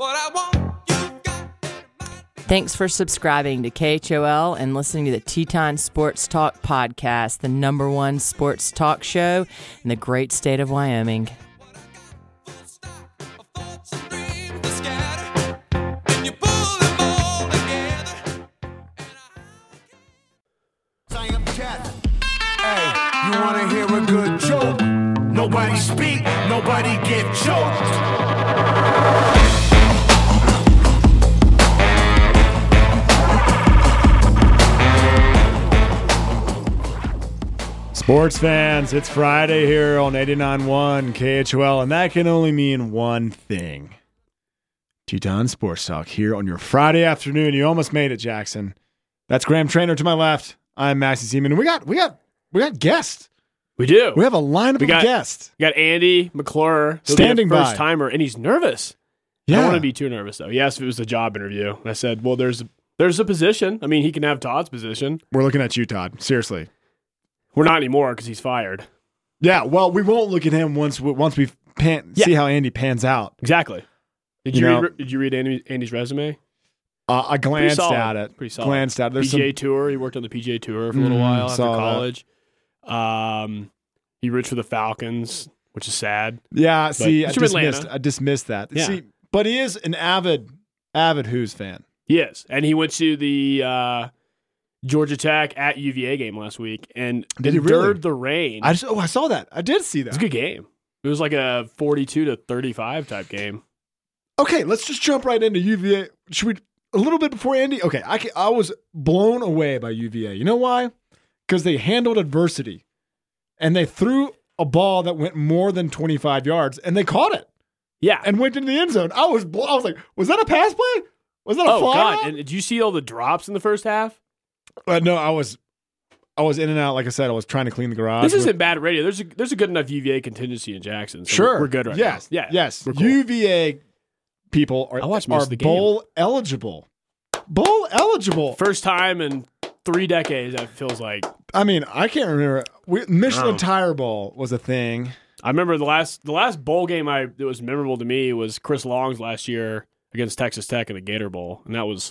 Thanks for subscribing to KHOL and listening to the Teton Sports Talk podcast, the #1 sports talk show in the great state of Wyoming. Hey, you wanna hear a good joke? Nobody speak, nobody get choked. Sports fans, it's Friday here on 89.1 KHOL, and that can only mean one thing. Teton Sports Talk here on your Friday afternoon. You almost made it, Jackson. That's Graham Trainer to my left. I'm Maxie Seaman, and we got guests. We do. We have a lineup of guests. We got Andy McClure, standing by, first timer, and he's nervous. Yeah. I don't want to be too nervous though. He asked if it was a job interview, and I said, "Well, there's a position. I mean, he can have Todd's position." We're looking at you, Todd. Seriously. We're not anymore because he's fired. Yeah, well, we won't look at him once we see how Andy pans out. Exactly. Did you read Andy's resume? I glanced at it. Pretty solid. Glanced at it. PGA Tour. He worked on the PGA Tour for a little while after college. He roots for the Falcons, which is sad. Yeah, see, I dismissed that. Yeah. See, but he is an avid Who's fan. He is, and he went to the Georgia Tech at UVA game last week and endured the rain. I saw that. I did see that. It was a good game. It was like a 42-35 type game. Okay, let's just jump right into UVA. Should we a little bit before Andy? Okay, I was blown away by UVA. You know why? Because they handled adversity, and they threw a ball that went more than 25 yards, and they caught it. Yeah, and went into the end zone. I was like, was that a pass play? Was that a fly? Oh God! And did you see all the drops in the first half? No, I was in and out. Like I said, I was trying to clean the garage. This isn't bad radio. There's a good enough UVA contingency in Jackson. So sure, we're good right now. Yes. Cool. UVA people are bowl eligible. Bowl eligible. First time in 3 decades. It feels like. I mean, I can't remember. Michelin Tire Bowl was a thing. I remember the last bowl game that was memorable to me was Chris Long's last year against Texas Tech in the Gator Bowl, and that was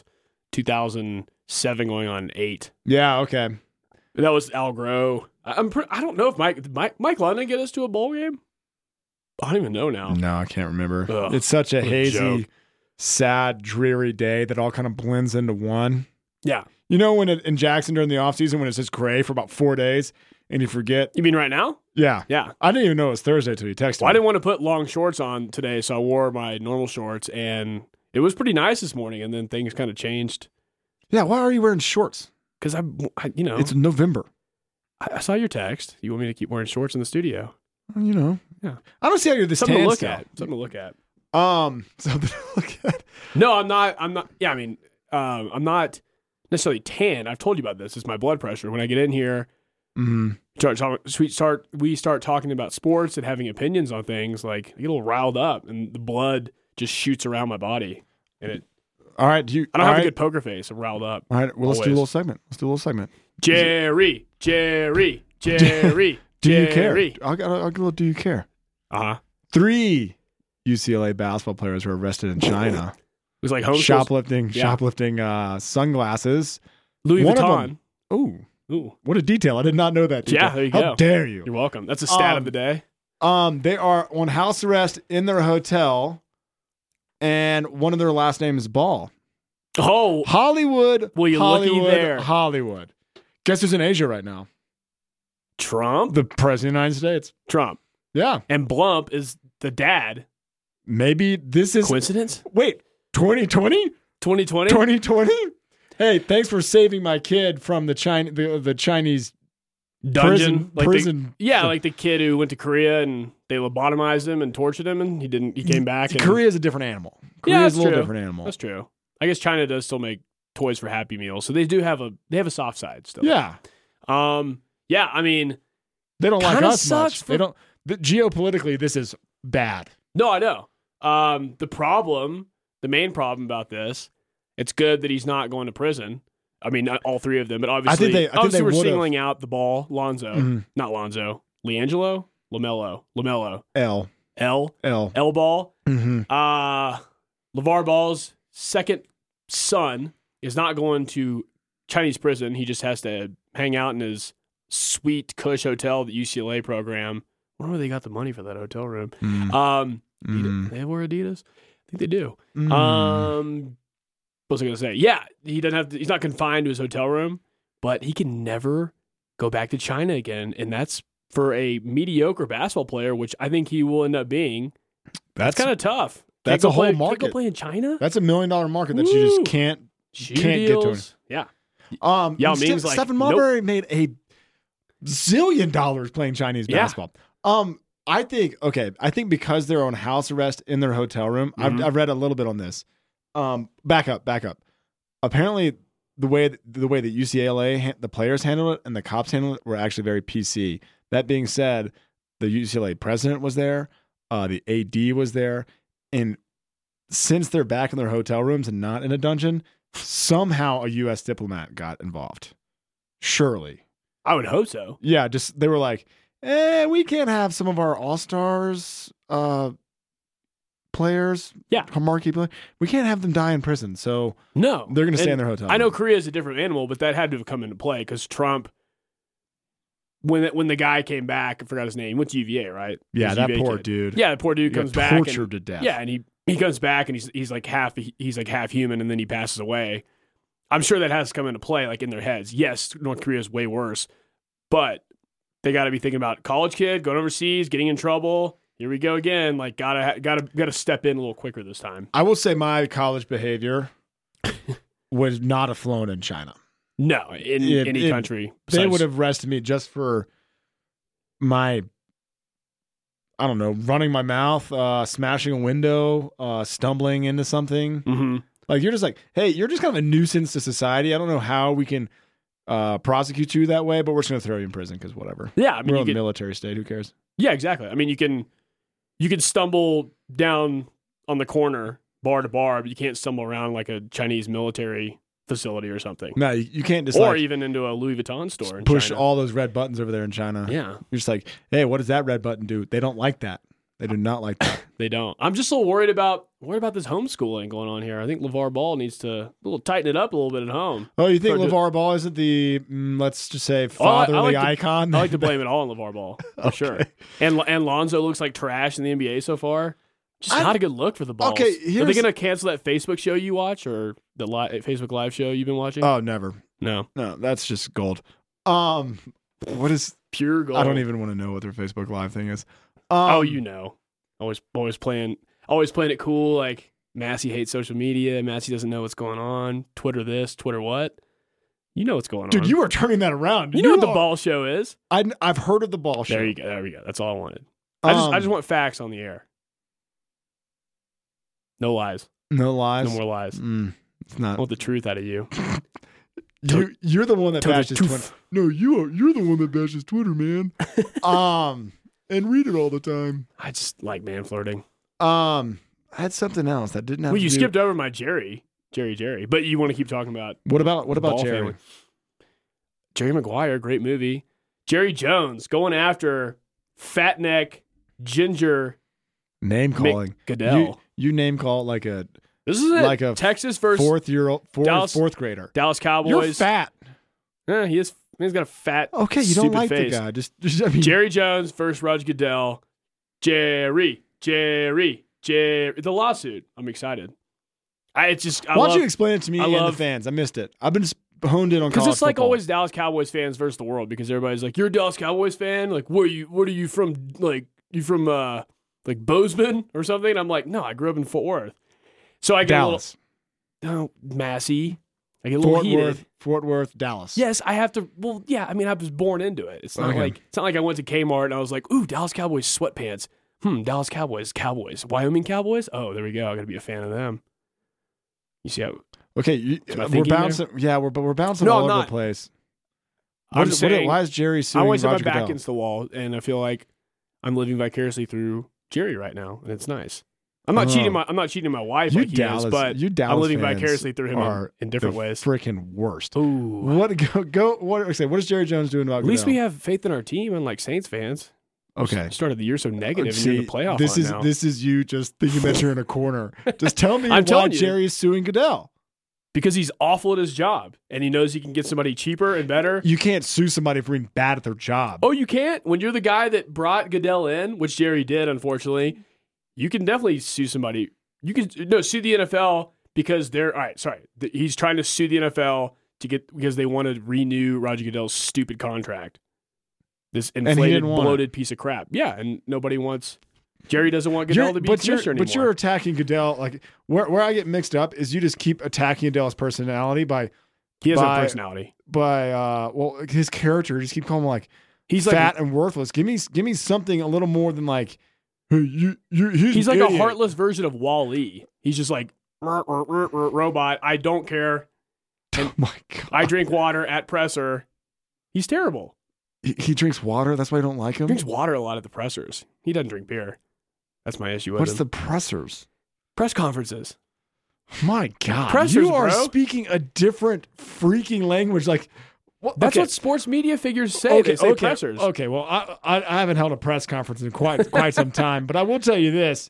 2007 going on 8. Yeah, okay. And that was Al Groh. I don't know if Mike London get us to a bowl game. I don't even know now. No, I can't remember. Ugh, it's such a hazy, joke. sad, dreary day that all kind of blends into one. Yeah. You know when in Jackson during the offseason when it's just gray for about 4 days and you forget? You mean right now? Yeah. Yeah. I didn't even know it was Thursday until you texted me. I didn't want to put long shorts on today, so I wore my normal shorts, and it was pretty nice this morning, and then things kind of changed. Yeah, why are you wearing shorts? Because I it's November. I saw your text. You want me to keep wearing shorts in the studio? Yeah. I don't see how you're this Something tan to look still. at. Something to look at. Something to look at. No, I'm not. Yeah, I mean, I'm not necessarily tan. I've told you about this. It's my blood pressure. When I get in here, we start talking about sports and having opinions on things. Like I get a little riled up, and the blood just shoots around my body. And it. All right. I don't have a good poker face. I'm riled up. All right. Well, let's do a little segment. Jerry. Do you care? I'll get a little. Do you care? 3 UCLA basketball players were arrested in China. It was like home shoplifting sunglasses. Louis Vuitton. Ooh, what a detail! I did not know that detail. Yeah, there you go. How dare you? You're welcome. That's a stat of the day. They are on house arrest in their hotel, and one of their last name is Ball. Oh, Hollywood. Will you looky there? Hollywood. Guess who's in Asia right now? Trump? The President of the United States. Trump. Yeah. And Blump is the dad. Maybe this is... Coincidence? Wait, 2020? 2020? 2020? Hey, thanks for saving my kid from the Chinese dungeon. Prison. Like the kid who went to Korea and they lobotomized him and tortured him and he came back. Korea is a different animal. Korea is a little different animal. That's true. I guess China does still make toys for Happy Meals, so they have a soft side still. Yeah. Yeah, I mean, they don't like us much. Geopolitically, this is bad. No, I know. The main problem about this, it's good that he's not going to prison. I mean, not all 3 of them, but obviously, I think they we're would've. singling out the ball, Lonzo, not Lonzo, LiAngelo, LaMelo, L L ball. Mm-hmm. LeVar Ball's second son is not going to Chinese prison. He just has to hang out in his sweet cush hotel, the UCLA program. I wonder where they got the money for that hotel room. They wear Adidas? I think they do. What was I going to say? Yeah, he doesn't have. He's not confined to his hotel room, but he can never go back to China again, and that's for a mediocre basketball player, which I think he will end up being. That's kind of tough. That's a whole market. Can't go play in China. That's $1 million market that you just can't get to. Yeah. Yao Ming's like, Stephen Marbury made $1 zillion playing Chinese basketball. I think because they're on house arrest in their hotel room, I've read a little bit on this. Back up. Apparently, the way that UCLA the players handled it and the cops handled it were actually very PC. That being said, the UCLA president was there, the AD was there, and since they're back in their hotel rooms and not in a dungeon, somehow a U.S. diplomat got involved. Surely, I would hope so. Yeah, just they were like, we can't have some of our all-stars players, marquee players. We can't have them die in prison. So no, they're going to stay in their hotel. I know Korea is a different animal, but that had to have come into play because Trump, when the guy came back, I forgot his name. He went to UVA, right? Yeah, that UVA poor kid. dude. Yeah, the poor dude comes back, tortured to death. Yeah, and he comes back and he's like half human, and then he passes away. I'm sure that has to come into play, like in their heads. Yes, North Korea is way worse, but they got to be thinking about college kid going overseas, getting in trouble. Here we go again. Like gotta step in a little quicker this time. I will say my college behavior would not have flown in China. No, in any country. They would have arrested me just for my, I don't know, running my mouth, smashing a window, stumbling into something. Mm-hmm. Like you're just like, hey, you're just kind of a nuisance to society. I don't know how we can prosecute you that way, but we're just going to throw you in prison because whatever. Yeah, I mean, we're a military state. Who cares? Yeah, exactly. I mean, you can stumble down on the corner, bar to bar, but you can't stumble around like a Chinese military facility or something. No, you can't just or even into a Louis Vuitton store. Push China. all those red buttons over there in China. Yeah, you're just like, hey, what does that red button do? They don't like that. They do not like that. They don't. I'm just a little worried about this homeschooling going on here. I think LeVar Ball needs to tighten it up a little bit at home. Oh, you think LeVar Ball isn't the let's just say fatherly icon? I like to blame it all on LeVar Ball for sure. And Lonzo looks like trash in the NBA so far. Just not a good look for the Balls. Okay, are they going to cancel that Facebook show you watch or the Facebook Live show you've been watching? Oh, never. No, that's just gold. What is pure gold? I don't even want to know what their Facebook Live thing is. You know, always playing it cool. Like Massey hates social media. Massey doesn't know what's going on. Twitter this, Twitter what? You know what's going on, dude. You are turning that around. You know what the Ball show is? I've heard of the Ball show. There you go. There we go. That's all I wanted. I just want facts on the air. No lies. No lies. No more lies. It's not. I want the truth out of you. You're the one that bashes Twitter. No, you're the one that bashes Twitter, man. And read it all the time. I just like man flirting. I had something else that didn't have. Well, you skipped over my Jerry, but you want to keep talking about what about Jerry? Family. Jerry Maguire, great movie. Jerry Jones going after fat neck ginger name calling Goodell. You name call like a. This is it. Like a Texas versus fourth grader. Dallas Cowboys. You're fat. He is. He's got a fat. Okay, you don't like face. the guy. Just I mean, Jerry Jones versus Roger Goodell. Jerry. The lawsuit. I'm excited. Why don't you explain it to me and the fans? I missed it. I've been just honed in on college because it's like football. always Dallas Cowboys fans versus the world because everybody's like, you're a Dallas Cowboys fan. Like, what are you from? Like, you from like Bozeman or something? And I'm like, no, I grew up in Fort Worth. So I get Dallas. Massey. I get a little heated. Fort Worth, Dallas. Yes, I have to. Well, yeah. I mean, I was born into it. It's not like I went to Kmart and I was like, ooh, Dallas Cowboys sweatpants. Dallas Cowboys. Wyoming Cowboys. Oh, there we go. I got to be a fan of them. You see how? Okay, we're bouncing. Yeah, we're bouncing all over the place. I'm saying, why is Jerry suing I always have Roger my back Goodell? against the wall, and I feel like I'm living vicariously through Jerry right now, and it's nice. I'm not cheating my wife like he is, but I'm living vicariously through him in different ways. Freaking worst. Ooh. What is Jerry Jones doing about Goodell? At least we have faith in our team, unlike Saints fans. Okay. Started the year so negative, and you're in the playoff this is now. This is you just thinking that you're in a corner. Just tell me I'm why telling you. Jerry is suing Goodell. Because he's awful at his job, and he knows he can get somebody cheaper and better. You can't sue somebody for being bad at their job. Oh, you can't? When you're the guy that brought Goodell in, which Jerry did, unfortunately, you can definitely sue somebody. You can sue the NFL because they're all right. Sorry, he's trying to sue the NFL because they want to renew Roger Goodell's stupid contract. This inflated, bloated piece of crap. Yeah, and nobody wants. Jerry doesn't want Goodell to be commissioner anymore. But you're attacking Goodell. Like where I get mixed up is you just keep attacking Goodell's personality by he has no personality. Well, his character. Just keep calling him like he's fat like, and worthless. Give me something a little more than like hey, he's like idiot. a heartless version of Wall-E. He's just like robot. I don't care. And oh my God. I drink water at presser. He's terrible. He drinks water. That's why I don't like him. He drinks water a lot at the pressers. He doesn't drink beer. That's my issue with What's him. the pressers? Press conferences. My God, Pressers, you are bro. speaking a different freaking language. Like that's what sports media figures say. They say pressers. Okay, well, I haven't held a press conference in quite some time, but I will tell you this: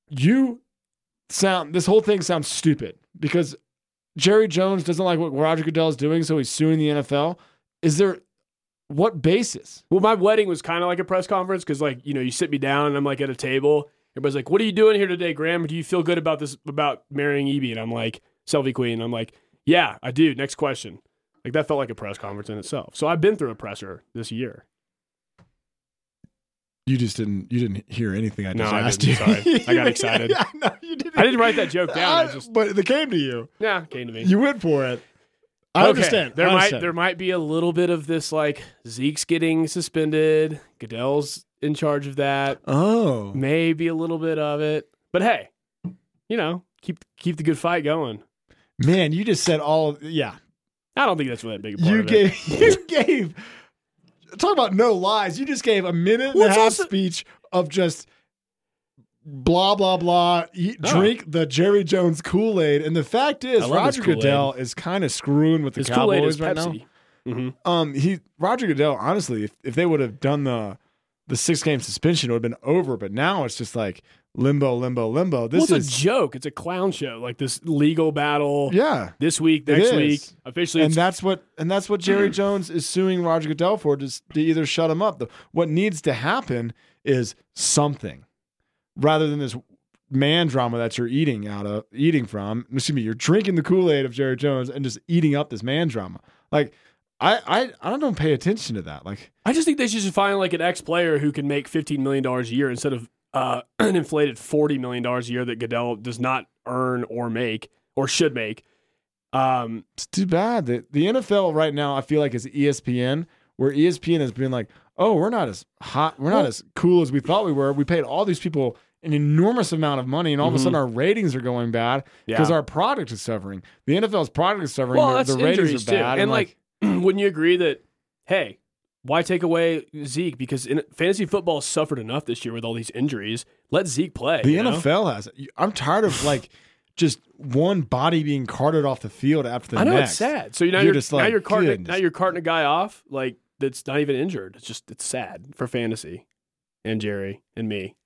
this whole thing sounds stupid because Jerry Jones doesn't like what Roger Goodell is doing, so he's suing the NFL. Is there what basis? Well, my wedding was kind of like a press conference because, like, you sit me down and I'm like at a table. Everybody's like, "What are you doing here today, Graham? Do you feel good about this, about marrying Evie?" And I'm like, "Selfie Queen." I'm like, "Yeah, I do. Next question." Like, that felt like a press conference in itself. So I've been through a presser this year. You didn't hear anything I just asked you. you. Sorry. I got excited. Yeah, no, you didn't. I didn't write that joke down. But it came to you. Yeah, it came to me. You went for it. I understand. There might be a little bit of this, like, Zeke's getting suspended. Goodell's in charge of that. Oh. Maybe a little bit of it. But hey, keep the good fight going. Man, you just said yeah. I don't think that's really that big a part of it. You gave talk about no lies. You just gave a minute and a half speech of just blah, blah, blah. Drink the Jerry Jones Kool-Aid. And the fact is, Roger Goodell is kind of screwing with the Cowboys right now. Mm-hmm. Roger Goodell, honestly, if they would have done the 6-game suspension, it would have been over. But now it's just like limbo. This is a joke. It's a clown show. Like this legal battle. Yeah. This week, next week. Officially, and that's what Jerry Jones is suing Roger Goodell for, to either shut him up. What needs to happen is something, rather than this man drama that you're eating from. Excuse me, you're drinking the Kool-Aid of Jerry Jones and just eating up this man drama. Like, I don't pay attention to that. Like, I just think they should find like an ex-player who can make $15 million a year instead of an inflated $40 million a year that Goodell does not earn or make or should make. It's too bad that the NFL right now, I feel like, is ESPN, where ESPN has been like, oh, we're not as hot, we're not as cool as we thought we were. We paid all these people an enormous amount of money, and all of a sudden our ratings are going bad because our product is suffering. The NFL's product is suffering. Well, the ratings are bad. Too. And like, wouldn't you agree that, hey, why take away Zeke? Because fantasy football suffered enough this year with all these injuries. Let Zeke play. The NFL has it. I'm tired of like just one body being carted off the field after the next. I know, it's sad. So now you're carting a guy off like that's not even injured. It's sad for fantasy and Jerry and me.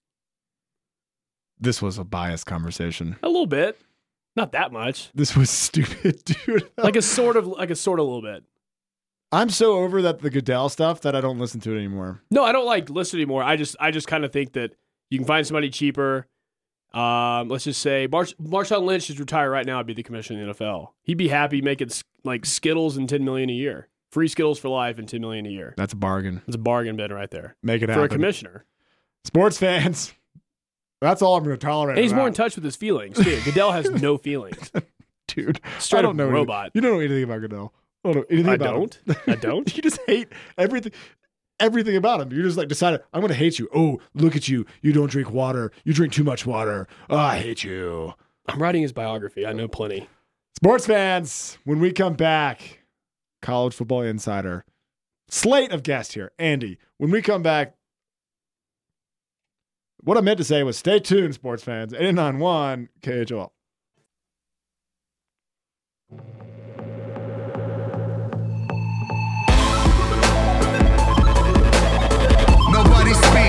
This was a biased conversation. A little bit. Not that much. This was stupid, dude. like a sort of little bit. I'm so over the Goodell stuff that I don't listen to it anymore. No, I don't like listen anymore. I just kind of think that you can find somebody cheaper. Let's just say Marshawn Lynch should retire right now and be the commissioner of the NFL. He'd be happy making like Skittles and $10 million a year. Free Skittles for life and $10 million a year. That's a bargain. It's a bargain bin right there. Make it happen. For a commissioner. Sports fans, that's all I'm going to tolerate. And he's more in touch with his feelings, too. Goodell has no feelings. Dude, Straight I don't know robot. You don't know anything about Goodell. I don't. You just hate everything about him. You just like decided, I'm going to hate you. Oh, look at you. You don't drink water. You drink too much water. Oh, I hate you. I'm writing his biography. I know plenty. Sports fans, when we come back, College Football Insider, slate of guests here. Andy, when we come back, what I meant to say was stay tuned, sports fans. 89.1 KHOL. Nobody speaks.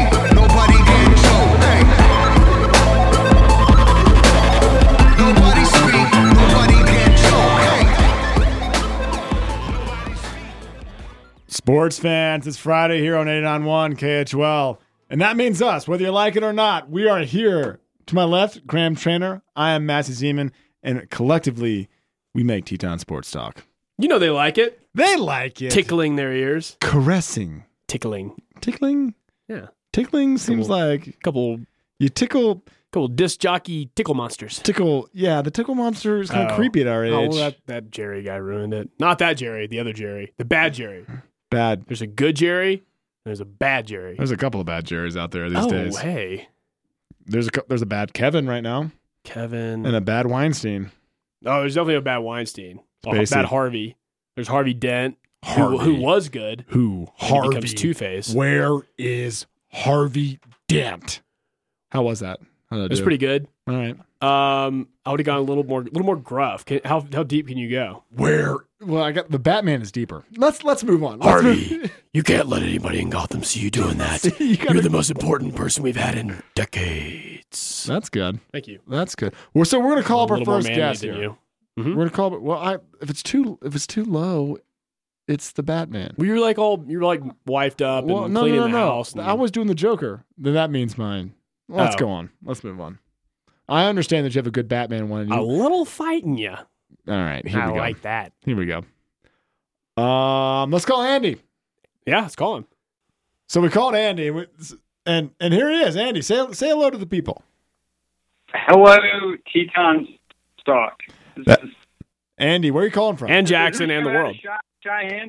Sports fans, it's Friday here on 89.1 KHOL. And that means us, whether you like it or not. We are here. To my left, Graham Trainer. I am Massey Zeman. And collectively, we make Teton Sports Talk. You know they like it. They like it. Tickling their ears. Caressing. Tickling. Tickling? Yeah. Tickling seems like... Couple disc jockey tickle monsters. Tickle. Yeah, the tickle monster is kind of creepy at our age. Oh, well, that Jerry guy ruined it. Not that Jerry, the other Jerry. The bad Jerry. Bad. There's a good Jerry, and there's a bad Jerry. There's a couple of bad Jerrys out there these days. Oh, hey. There's a bad Kevin right now. Kevin. And a bad Weinstein. Oh, there's definitely a bad Weinstein. Spacey. Bad Harvey. There's Harvey Dent, Harvey. Who was good. Who? Harvey. He becomes Two-Face. Where is Harvey Dent? How was that? It was pretty good. All right. I would have gone a little more gruff. How deep can you go? Where? Well, I got the Batman is deeper. Let's move on. Harvey, you can't let anybody in Gotham see you doing that. You're the most important person we've had in decades. That's good. Thank you. That's good. Well, so we're gonna call up our first guest here. You. Mm-hmm. We're gonna call. Well, if it's too low, it's the Batman. Well, you're like wifed up and cleaning the house. I was doing the Joker. Then that means mine. Let's go on. Let's move on. I understand that you have a good Batman one. A little fighting you. All right, here we go. I like that. Here we go. Let's call Andy. Yeah, let's call him. So we called Andy, and here he is. Andy, say hello to the people. Hello, Teton Stock. Andy, where are you calling from? And Jackson and the world. Cheyenne.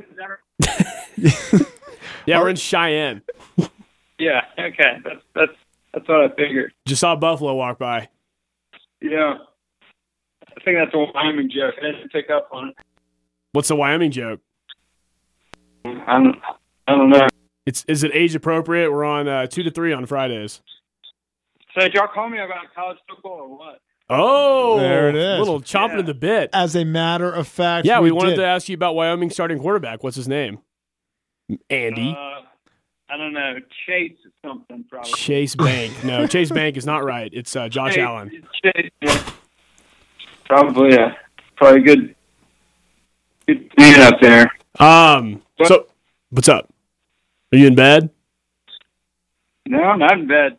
Yeah, we're in Cheyenne. Yeah. Okay. That's what I figured. Just saw Buffalo walk by. Yeah. I think that's a Wyoming joke. I didn't pick up on it. What's the Wyoming joke? I don't know. Is it age appropriate? We're on 2 to 3 on Fridays. So did y'all call me about college football or what? Oh, there it is. A little chomping at the bit. As a matter of fact, yeah, we wanted to ask you about Wyoming starting quarterback. What's his name? Andy. I don't know. Chase or something, probably. Chase Bank. No, Chase Bank is not right. It's Josh Allen. Chase, yeah. Probably good man up there. So, what's up? Are you in bed? No, I'm not in bed.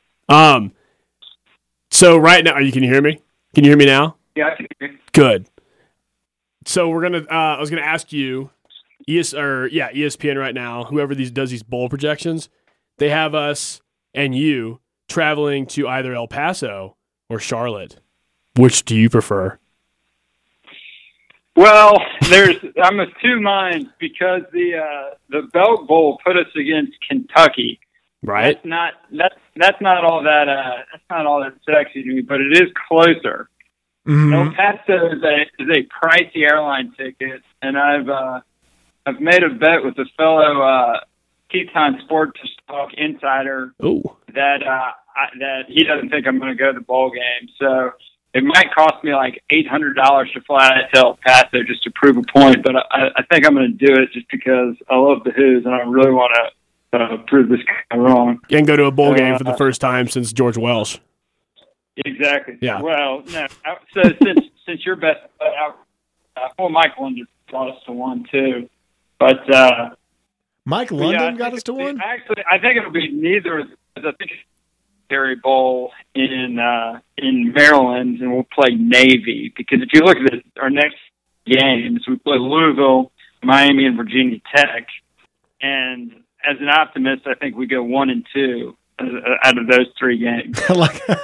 So right now, can you hear me? Can you hear me now? Yeah, I can hear you. Good. So we're gonna. I was gonna ask you, ESPN right now. Whoever does these bowl projections, they have us and you traveling to either El Paso or Charlotte. Which do you prefer? Well, I'm of two minds because the Belk Bowl put us against Kentucky. Right. That's not all that sexy to me, but it is closer. Mm-hmm. El Paso is a pricey airline ticket, and I've made a bet with a fellow Teton Sports Talk insider that he doesn't think I'm going to go to the bowl game. So it might cost me like $800 to fly out to El Paso just to prove a point, but I think I'm going to do it just because I love the Who's and I really want to prove this guy wrong. And go to a bowl game for the first time since George Welsh. Exactly. Yeah. Well, no. So since your best, Mike London got us to 1 too, but Mike London got us to 1. Actually, I think it'll be neither. I think it's Terry Bowl in Maryland, and we'll play Navy because if you look at our next games, we play Louisville, Miami, and Virginia Tech, and as an optimist, I think we go 1-2 out of those 3 games. So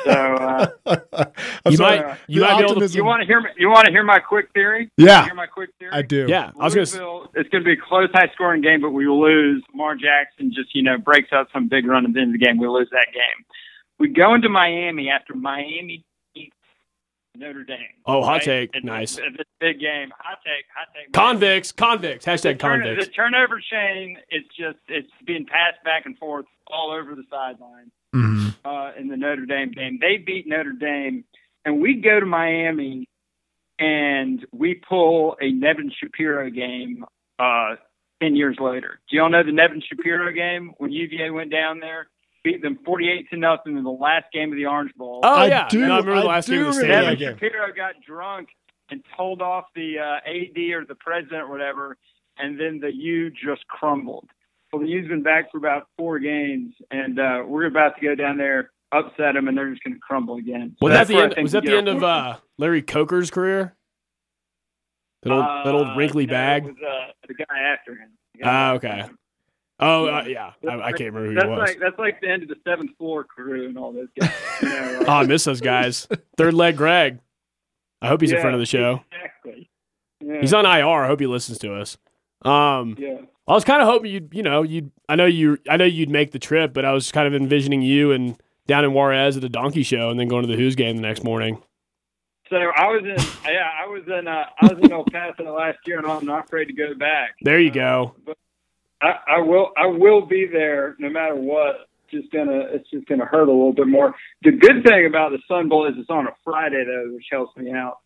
you might be able to. You want to hear me? You want to hear my quick theory? Yeah, hear my quick theory. I do. Yeah, I was going to. It's going to be a close, high-scoring game, but we will lose. Lamar Jackson just breaks out some big run at the end of the game. We lose that game. We go into Miami after Miami beats Notre Dame. Oh, hot take. Nice. It's a big game. Hot take. Convicts. Hashtag convicts. The turnover chain is it's being passed back and forth all over the sideline in the Notre Dame game. They beat Notre Dame, and we go to Miami, and we pull a Nevin Shapiro game 10 years later. Do y'all know the Nevin Shapiro game when UVA went down there? Beat them 48-0 in the last game of the Orange Bowl. Oh, yeah. I remember the last game of the stadium. Nevin Shapiro got drunk and told off the AD or the president or whatever and then the U just crumbled. Well, the U's been back for about 4 games, and we're about to go down there, upset them, and they're just going to crumble again. So was that the end of Larry Coker's career? That old wrinkly bag? It was the guy after him. Okay. Yeah. I can't remember who he was. That's like the end of the 7th Floor crew and all those guys. I miss those guys. Third Leg Greg. I hope he's a friend of the show. Exactly. Yeah. He's on IR. I hope he listens to us. I was kind of hoping I know you'd make the trip, but I was kind of envisioning you and down in Juarez at a donkey show and then going to the Who's game the next morning. So I was in El Paso last year, and I'm not afraid to go back. There you go. But I will be there no matter what. It's just gonna hurt a little bit more. The good thing about the Sun Bowl is it's on a Friday though, which helps me out.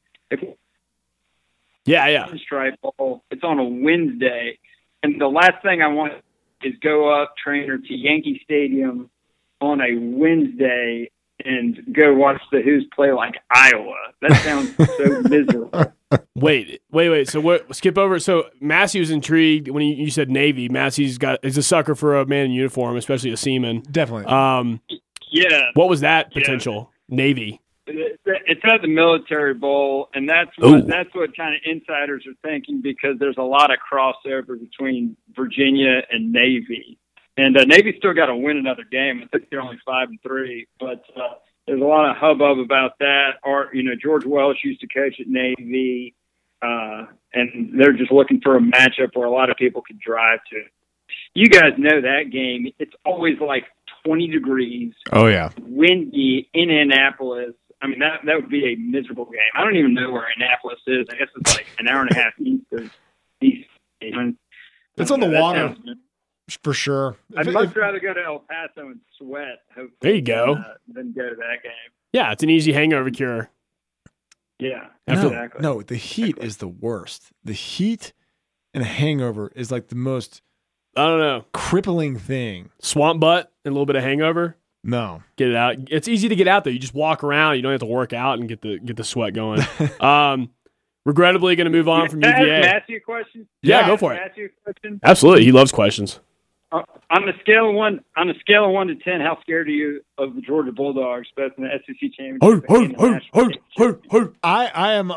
Stripe Bowl. It's on a Wednesday, and the last thing I want is go up, Trainer, to Yankee Stadium on a Wednesday and go watch the Who's play like Iowa. That sounds so miserable. Wait. So skip over. So Massey was intrigued when you said Navy. Massey's is a sucker for a man in uniform, especially a seaman. Definitely. Yeah. What was that potential? Yeah. Navy. It's at the Military Bowl, and that's what kind of insiders are thinking, because there's a lot of crossover between Virginia and Navy. And Navy's still got to win another game. I think they're only 5-3, but there's a lot of hubbub about that. George Welsh used to coach at Navy, and they're just looking for a matchup where a lot of people could drive to. You guys know that game. It's always like 20 degrees. Oh, yeah. Windy in Annapolis. I mean, that would be a miserable game. I don't even know where Annapolis is. I guess it's like an hour and a half east of East. It's on the water. For sure. I'd much rather go to El Paso and sweat, hopefully, there you go, than go to that game. Yeah, it's an easy hangover cure. Yeah, exactly. No, the heat is the worst. The heat and a hangover is like the most, I don't know, crippling thing. Swamp butt and a little bit of hangover. No. Get it out. It's easy to get out, though. You just walk around. You don't have to work out and get the sweat going. Regrettably, going to move on from UVA. Can I ask you a question? Yeah, go for it. Ask you a question? Absolutely. He loves questions. On a scale of 1 to 10, how scared are you of the Georgia Bulldogs, both in the SEC championship and the national championship? I am.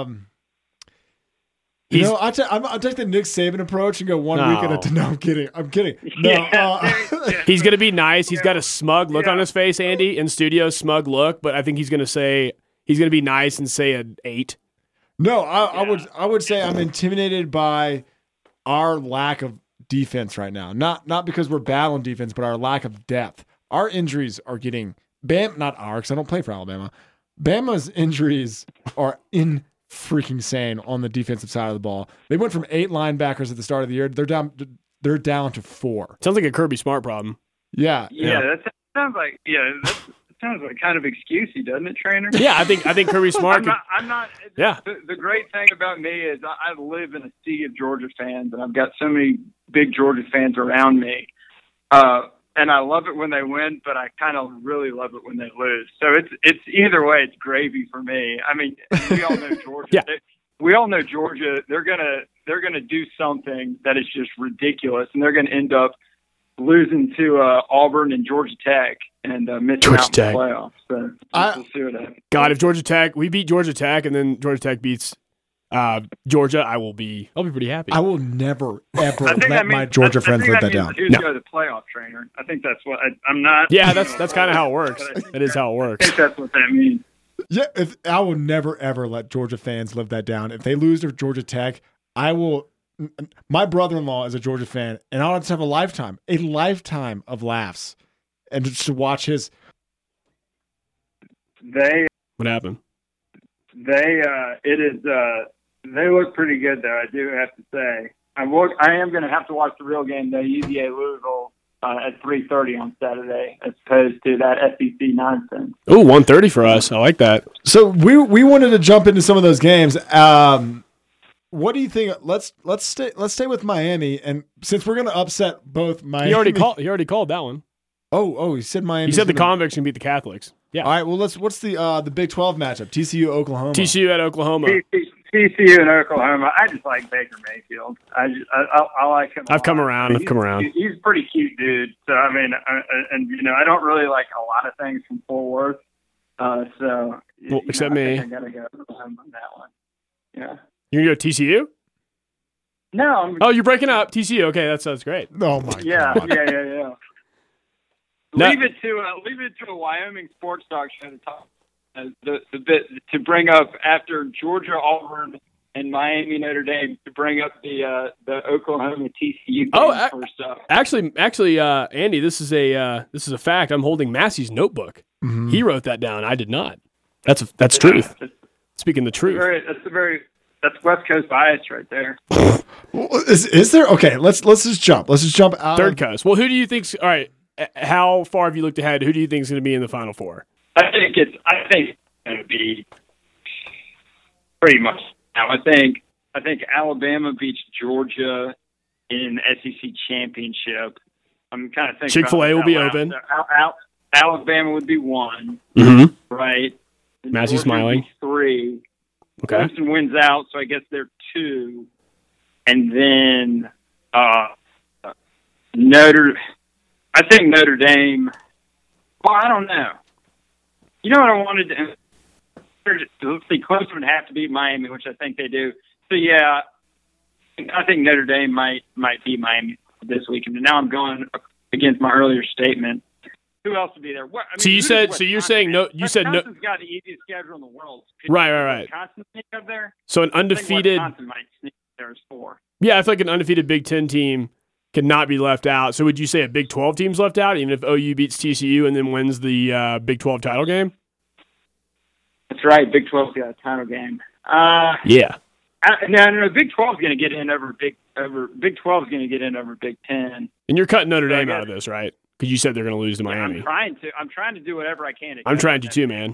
I'll take the Nick Saban approach and go 1 week at a time. No, I'm kidding. No, he's going to be nice. He's got a smug look on his face, Andy, in studio, smug look. But I think he's going to be nice and say an 8. No, I would say I'm intimidated by our lack of defense right now. Not because we're bad on defense, but our lack of depth. Our injuries are getting not ours, because I don't play for Alabama. Bama's injuries are freaking insane on the defensive side of the ball. They went from 8 linebackers at the start of the year. They're down to 4. Sounds like a Kirby Smart problem. Yeah. That sounds like sounds like kind of excusey, doesn't it, Trainer? Yeah, I think Kirby Smart. I'm not. Yeah. The great thing about me is I live in a sea of Georgia fans, and I've got so many big Georgia fans around me. And I love it when they win, but I kind of really love it when they lose. So it's either way, it's gravy for me. I mean, we all know Georgia. Yeah. We all know Georgia. They're gonna do something that is just ridiculous, and they're gonna end up losing to Auburn and Georgia Tech and missing out in the playoffs. So we'll see what happens. God, if we beat Georgia Tech and then Georgia Tech beats Georgia, I'll be pretty happy. I will never ever let my Georgia friends let that down. Who's the playoff, Trainer? I think that's what I'm not. Yeah, that's kind of how it works. That is how it works. I think that's what that means. Yeah, I will never ever let Georgia fans live that down. If they lose to Georgia Tech, I will. My brother-in-law is a Georgia fan, and I'll just have a lifetime of laughs, and just to watch his. What happened? They look pretty good, though. I do have to say. I am going to have to watch the real game, though. UVA Louisville at 3:30 on Saturday, as opposed to that SEC nonsense. Ooh, 1:30 for us. I like that. So we wanted to jump into some of those games. What do you think? Let's stay with Miami, and since we're going to upset both Miami, he already called that one. Oh, he said Miami. He said the convicts can beat the Catholics. Yeah. All right. Well, what's the Big 12 matchup? TCU Oklahoma. TCU at Oklahoma. TCU and Oklahoma. I just like Baker Mayfield. I like him. I've come around. He's a pretty cute dude. So I mean, I don't really like a lot of things from Fort Worth. Except me. I gotta go on that one. Yeah. You're gonna go TCU? No. You're breaking up TCU. Okay, that sounds great. Oh my yeah, God. Yeah. No. Leave it to a Wyoming sports talk show to talk the bit to bring up after Georgia, Auburn, and Miami, Notre Dame to bring up the Oklahoma TCU game first up. Actually, Andy, this is a fact. I'm holding Massey's notebook. Mm-hmm. He wrote that down. I did not. That's truth. Speaking the truth. That's West Coast bias right there. Is there? Okay, let's just jump. Let's just jump out. Third Coast. Well, who do you think's all right? How far have you looked ahead? Who do you think is going to be in the Final Four? I think it's going to be pretty much now. I think Alabama beats Georgia in SEC championship. I'm kind of thinking Chick-fil-A will be open. Alabama would be 1, right? And Massey's smiling. 3. Okay. Clemson wins out, so I guess they're 2. And then I think Notre Dame. Well, I don't know. You know what I wanted to? Let's see, Clemson would have to beat Miami, which I think they do. So yeah, I think Notre Dame might beat Miami this weekend. And now I'm going against my earlier statement. Who else would be there? You're saying no. You said no. Wisconsin's got the easiest schedule in the world. Right. Wisconsin sneak up there. So an undefeated. Wisconsin might sneak there as 4. Yeah, I feel like an undefeated Big Ten team cannot be left out. So would you say a Big 12 team's left out, even if OU beats TCU and then wins the Big 12 title game? That's right. Big 12's got a title game. Yeah. No. Big 12's going to get in over Big 12's going to get in over Big 10. And you're cutting Notre Dame out of this, right? Because you said they're going to lose to Miami. I'm trying to do whatever I can. I'm trying to too, man.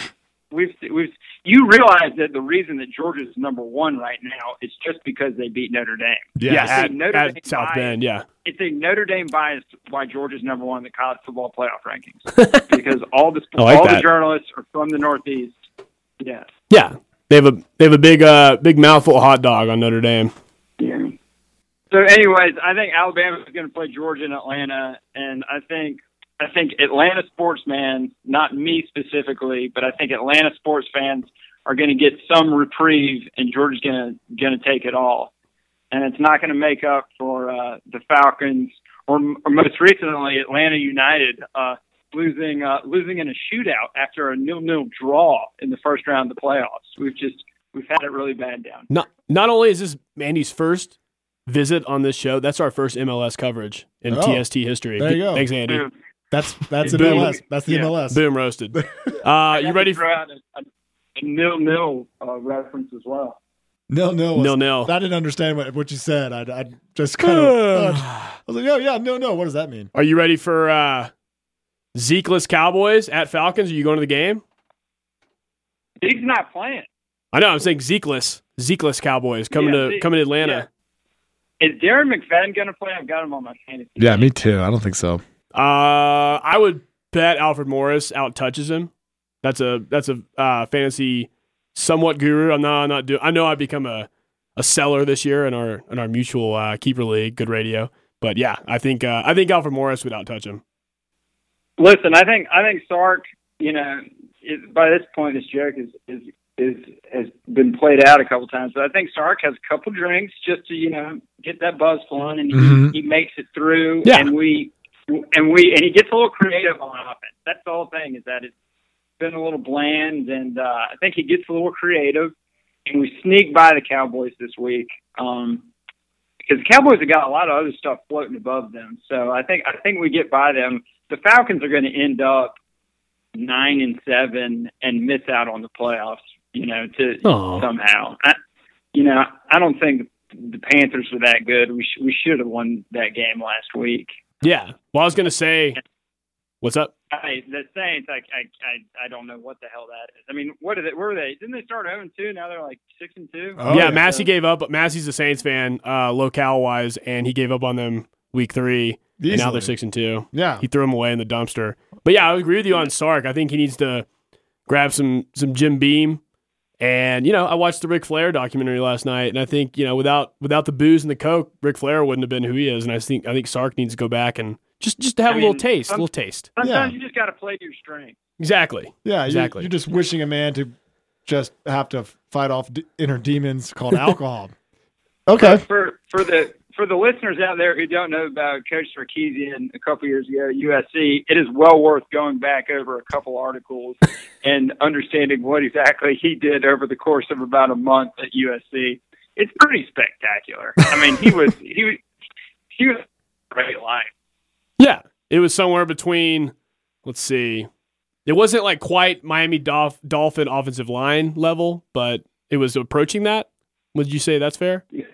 You realize that the reason that Georgia's number 1 right now is just because they beat Notre Dame. Yeah, at South Bend. Yeah, it's a Notre Dame bias why Georgia's number 1 in the college football playoff rankings because all the journalists are from the Northeast. Yes. Yeah, they have a big mouthful of hot dog on Notre Dame. Yeah. So, anyways, I think Alabama is going to play Georgia in Atlanta, and I think Atlanta sports fans, not me specifically, but I think Atlanta sports fans are going to get some reprieve, and Georgia's going to take it all, and it's not going to make up for the Falcons or most recently Atlanta United losing in a shootout after a 0-0 draw in the first round of the playoffs. We've had it really bad down. Not only is this Andy's first visit on this show, that's our first MLS coverage in TST history. There you go. Thanks, Andy. That's MLS. That's the MLS. Boom roasted. You ready for a 0-0 reference as well? 0-0. I didn't understand what you said. I just kind of. I was like, yeah, no. What does that mean? Are you ready for Zekeless Cowboys at Falcons? Are you going to the game? Zeke's not playing. I know. I'm saying Zekeless Cowboys coming to Atlanta. Yeah. Is Darren McFadden going to play? I've got him on my fantasy. Yeah, me too. I don't think so. I would bet Alfred Morris out touches him. That's a fantasy somewhat guru. I know I've become a seller this year in our mutual keeper league. Good radio, but yeah, I think Alfred Morris would out touch him. Listen, I think Sark. By this point, this joke has been played out a couple times, but I think Sark has a couple drinks just to get that buzz flowing, and he makes it through, and he gets a little creative on offense. That's the whole thing, is that it's been a little bland, and I think he gets a little creative, and we sneak by the Cowboys this week because the Cowboys have got a lot of other stuff floating above them. So I think we get by them. The Falcons are going to end up 9-7 and miss out on the playoffs. Somehow. I don't think the Panthers were that good. We should have won that game last week. Yeah. Well, I was going to say, what's up? The Saints, I don't know what the hell that is. I mean, what were they? Didn't they start 0-2? Now they're like 6-2. Oh, yeah, Massey gave up. Massey's a Saints fan, locale wise, and he gave up on them week 3. Easily. And now they're 6-2. Yeah, he threw them away in the dumpster. But yeah, I agree with you on Sark. I think he needs to grab some Jim Beam And, I watched the Ric Flair documentary last night, and I think, without the booze and the Coke, Ric Flair wouldn't have been who he is. And I think Sark needs to go back and just to have a little taste. Sometimes you just got to play to your strength. Exactly. Yeah, exactly. You're just wishing a man to just have to fight off inner demons called alcohol. Okay. For the listeners out there who don't know about Coach Sarkisian a couple years ago at USC, it is well worth going back over a couple articles and understanding what exactly he did over the course of about a month at USC. It's pretty spectacular. I mean, he was a great line. Yeah, it was somewhere between. Let's see, it wasn't like quite Miami Dolphin offensive line level, but it was approaching that. Would you say that's fair? Yeah.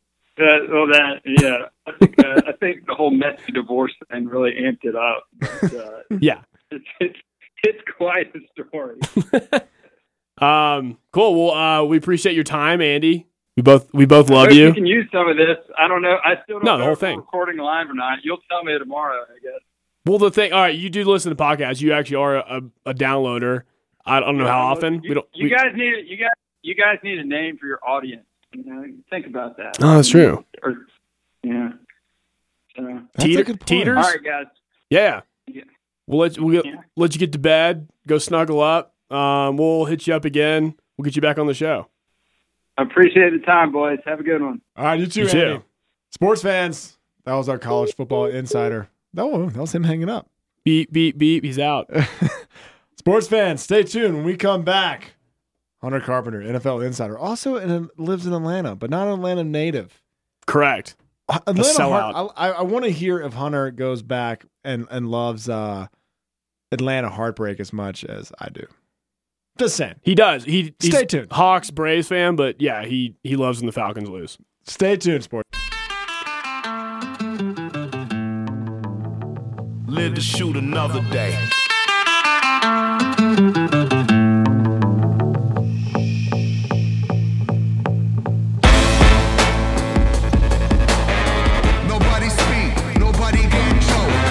I think the whole Messi divorce thing really amped it up. But, yeah, it's quite a story. Cool. Well, we appreciate your time, Andy. We both love you. You can use some of this. I don't know. I still don't know the whole if thing. we're recording live or not. You'll tell me tomorrow, I guess. Well, the thing. All right, you do listen to podcasts. You actually are a downloader. I don't know how often. You guys need a name for your audience. Think about that. Oh, that's true. Yeah. Teeters. All right, guys. Yeah. We'll let you get to bed. Go snuggle up. We'll hit you up again. We'll get you back on the show. I appreciate the time, boys. Have a good one. All right, you too, Andy. Sports fans, that was our college football insider. That was him hanging up. Beep, beep, beep. He's out. Sports fans, stay tuned. When we come back, Hunter Carpenter, NFL insider, also lives in Atlanta, but not an Atlanta native. Correct. Atlanta sellout. I want to hear if Hunter goes back and loves Atlanta heartbreak as much as I do. Just saying. He does. Stay tuned. Hawks, Braves fan, but yeah, he loves when the Falcons lose. Stay tuned, sports. Live to shoot another day. Nobody speak, nobody get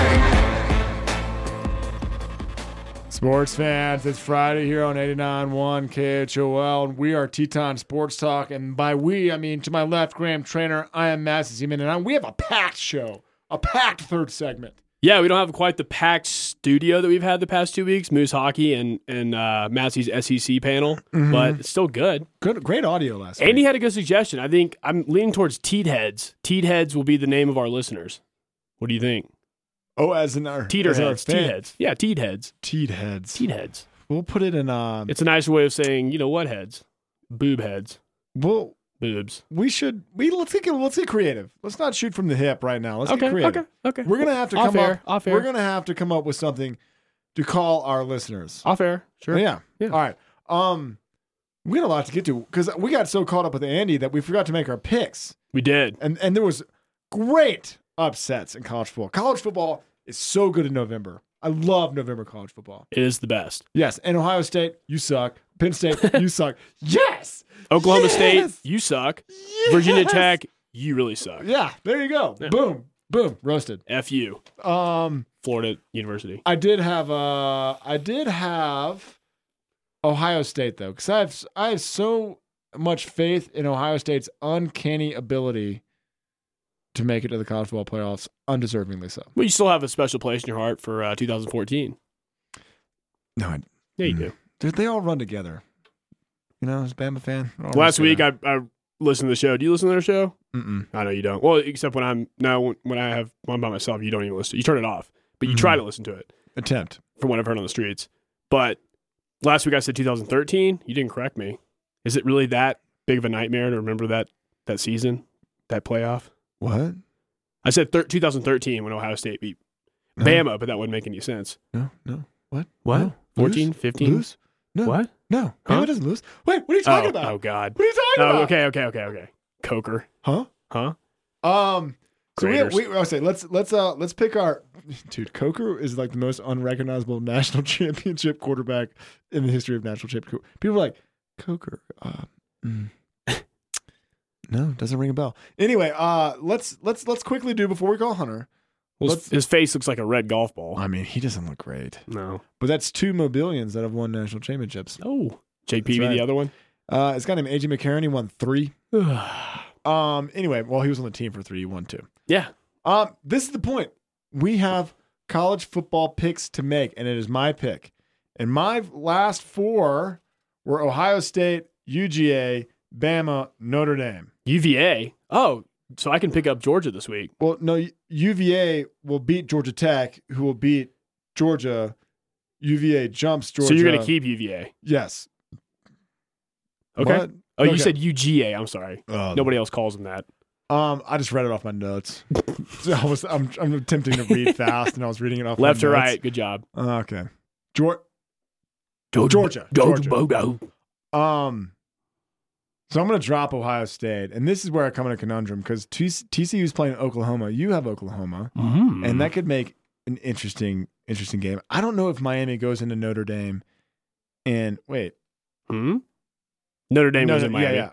Sports fans, it's Friday here on 89.1 KHOL, and we are Teton Sports Talk. And by we, I mean to my left, Graham Trainer. I am Matt Zeman, and we have a packed show, a packed third segment. Yeah, we don't have quite the packed studio that we've had the past 2 weeks, Moose Hockey and Massey's SEC panel, but it's still good. Great audio last week. Andy had a good suggestion. I think I'm leaning towards Teed Heads. Teed Heads will be the name of our listeners. What do you think? Oh, as in our Teeter Heads. Teed Heads. Yeah, Teed Heads. Teed Heads. Teed Heads. We'll put it in. It's a nicer way of saying, you know what heads? Boob heads. Well, boobs. Let's get creative. Let's not shoot from the hip right now. Let's get creative. Okay. We're gonna have to off air. We're gonna have to come up with something to call our listeners. Off air. Sure. Yeah. All right. We got a lot to get to because we got so caught up with Andy that we forgot to make our picks. We did. And there was great upsets in college football. College football is so good in November. I love November college football. It is the best. Yes. And Ohio State, you suck. Penn State, you suck. Yes. Oklahoma State, you suck. Yes. Virginia Tech, you really suck. Yeah. There you go. Yeah. Boom. Roasted. F you. Florida University. I did have Ohio State though, because I have so much faith in Ohio State's uncanny ability to make it to the college football playoffs, undeservingly so. Well, you still have a special place in your heart for 2014. No, yeah, you do. Dude, they all run together. You know, as a Bama fan. Last week, I listened to the show. Do you listen to their show? Mm-mm. I know you don't. Well, except when I'm by myself, you don't even listen. You turn it off, but you try to listen to it. Attempt. From what I've heard on the streets. But last week I said 2013. You didn't correct me. Is it really that big of a nightmare to remember that season, that playoff? What? I said 2013 when Ohio State beat Bama, but that wouldn't make any sense. No. What? No. 14, 15? Lose? No. What? No. Bama doesn't lose. Wait, what are you talking about? Oh, God. What are you talking about? Okay. Coker. Huh? So let's pick our dude. Coker is like the most unrecognizable national championship quarterback in the history of national championship. People are like, Coker. No, doesn't ring a bell. Anyway, let's quickly do before we call Hunter. Well, his face looks like a red golf ball. I mean, he doesn't look great. No. But that's two Mobilians that have won national championships. Oh. Jake Peavy, right. The other one? This guy named AJ McCarron, he won 3. Anyway, well, he was on the team for 3. He won 2. Yeah. This is the point. We have college football picks to make, and it is my pick. And my last 4 were Ohio State, UGA, Bama, Notre Dame. UVA? Oh, so I can pick up Georgia this week. Well, no, UVA will beat Georgia Tech, who will beat Georgia. UVA jumps Georgia. So you're going to keep UVA? Yes. Okay. What? Oh, you Okay. said UGA. I'm sorry. Nobody else calls them that. I just read it off my notes. So I'm attempting to read fast, and I was reading it off Left my to notes. right. Good job. Okay. Georgia. Bogo. So I'm going to drop Ohio State, and this is where I come in a conundrum because TCU is playing Oklahoma. You have Oklahoma, and that could make an interesting game. I don't know if Miami goes into Notre Dame, and wait, Notre Dame was in Miami. Yeah.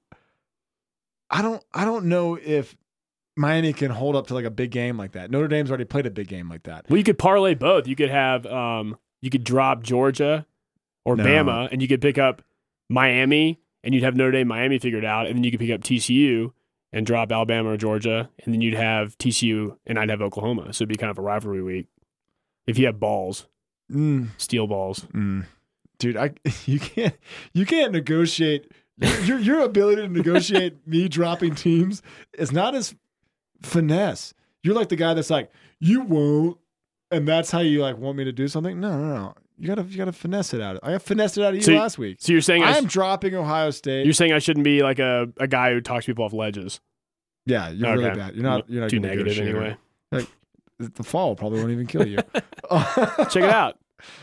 I don't know if Miami can hold up to like a big game like that. Notre Dame's already played a big game like that. Well, you could parlay both. You could have you could drop Georgia or Bama, and you could pick up Miami, and you'd have Notre Dame, Miami figured out, and then you could pick up TCU and drop Alabama or Georgia, and then you'd have TCU, and I'd have Oklahoma. So it'd be kind of a rivalry week if you have balls, steel balls. Dude, you can't negotiate. Your ability to negotiate me dropping teams is not as finesse. You're like the guy that's like, you won't, and that's how you like want me to do something. No. You gotta finesse it out. I finessed it out of you last week. So you're saying I'm dropping Ohio State. You're saying I shouldn't be like a guy who talks people off ledges. Yeah, you're really bad. You're not too negative anyway. Like, the fall probably won't even kill you. Check it out.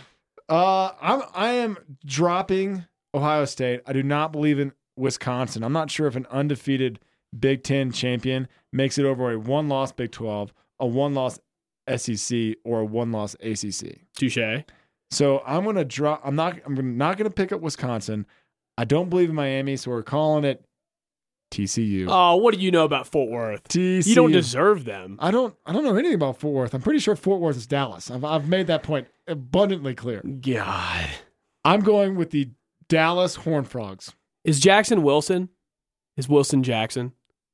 I am dropping Ohio State. I do not believe in Wisconsin. I'm not sure if an undefeated Big Ten champion makes it over a 1-loss Big 12, a 1-loss SEC, or a 1-loss ACC. Touche. So I'm gonna drop. I'm not gonna pick up Wisconsin. I don't believe in Miami, so we're calling it TCU. Oh, what do you know about Fort Worth? TCU. You don't deserve them. I don't know anything about Fort Worth. I'm pretty sure Fort Worth is Dallas. I've made that point abundantly clear. God. I'm going with the Dallas Horned Frogs. Is Jackson Wilson? Is Wilson Jackson?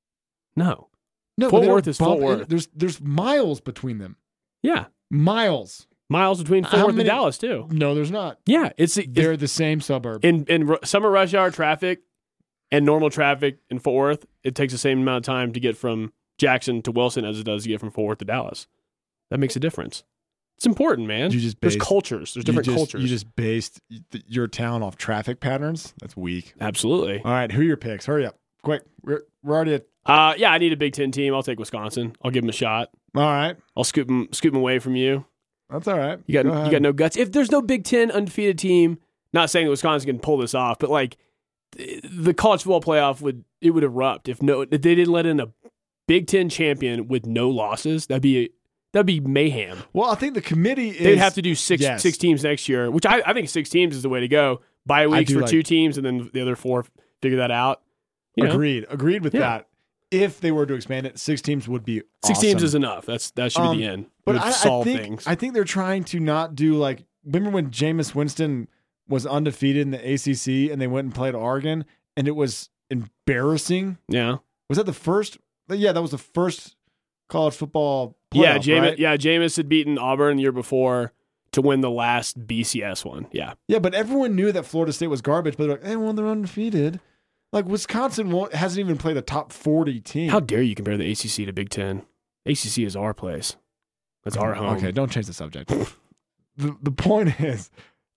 No. No, Fort Worth is Fort Worth. There's miles between them. Yeah. Miles between Fort Worth and Dallas too. No, there's not. Yeah, They're the same suburb. In summer rush hour traffic and normal traffic in Fort Worth, it takes the same amount of time to get from Jackson to Wilson as it does to get from Fort Worth to Dallas. That makes a difference. It's important, man. There's cultures. There's different cultures. You just based your town off traffic patterns? That's weak. Absolutely. All right, who are your picks? Hurry up. Quick. We're already at... Yeah, I need a Big Ten team. I'll take Wisconsin. I'll give them a shot. All right. I'll scoop them away from you. That's all right. You got no guts. If there's no Big Ten undefeated team, not saying that Wisconsin can pull this off, but like the college football playoff would erupt if they didn't let in a Big Ten champion with no losses. That'd be mayhem. Well, I think the committee they'd have to do six teams next year, which I think 6 teams is the way to go. Bye weeks for 2 teams, and then the other 4 figure that out. Agreed with that. If they were to expand it, 6 teams would be awesome. 6 teams is enough. That should be the end. But I think they're trying to not do like, remember when Jameis Winston was undefeated in the ACC and they went and played Oregon and it was embarrassing? Yeah. Was that the first? Yeah, that was the first college football playoff, right? Jameis had beaten Auburn the year before to win the last BCS one. Yeah. Yeah, but everyone knew that Florida State was garbage, but they're like, hey, well, they're undefeated. Like, Wisconsin hasn't even played a top 40 team. How dare you compare the ACC to Big Ten? ACC is our place. That's our home. Okay, don't change the subject. The point is,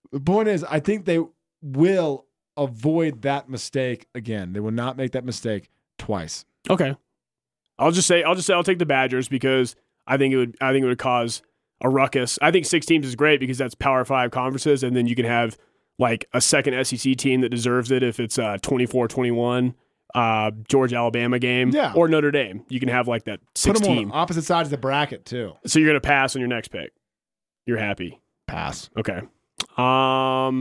I think they will avoid that mistake again. They will not make that mistake twice. Okay. I'll just say I'll take the Badgers because I think it would cause a ruckus. I think 6 teams is great because that's Power 5 conferences, and then you can have like a second SEC team that deserves it if it's 24-21 Georgia-Alabama game or Notre Dame. You can have like that 6 team. Put them on opposite sides of the bracket too. So you're going to pass on your next pick. You're happy. Pass. Okay. I'll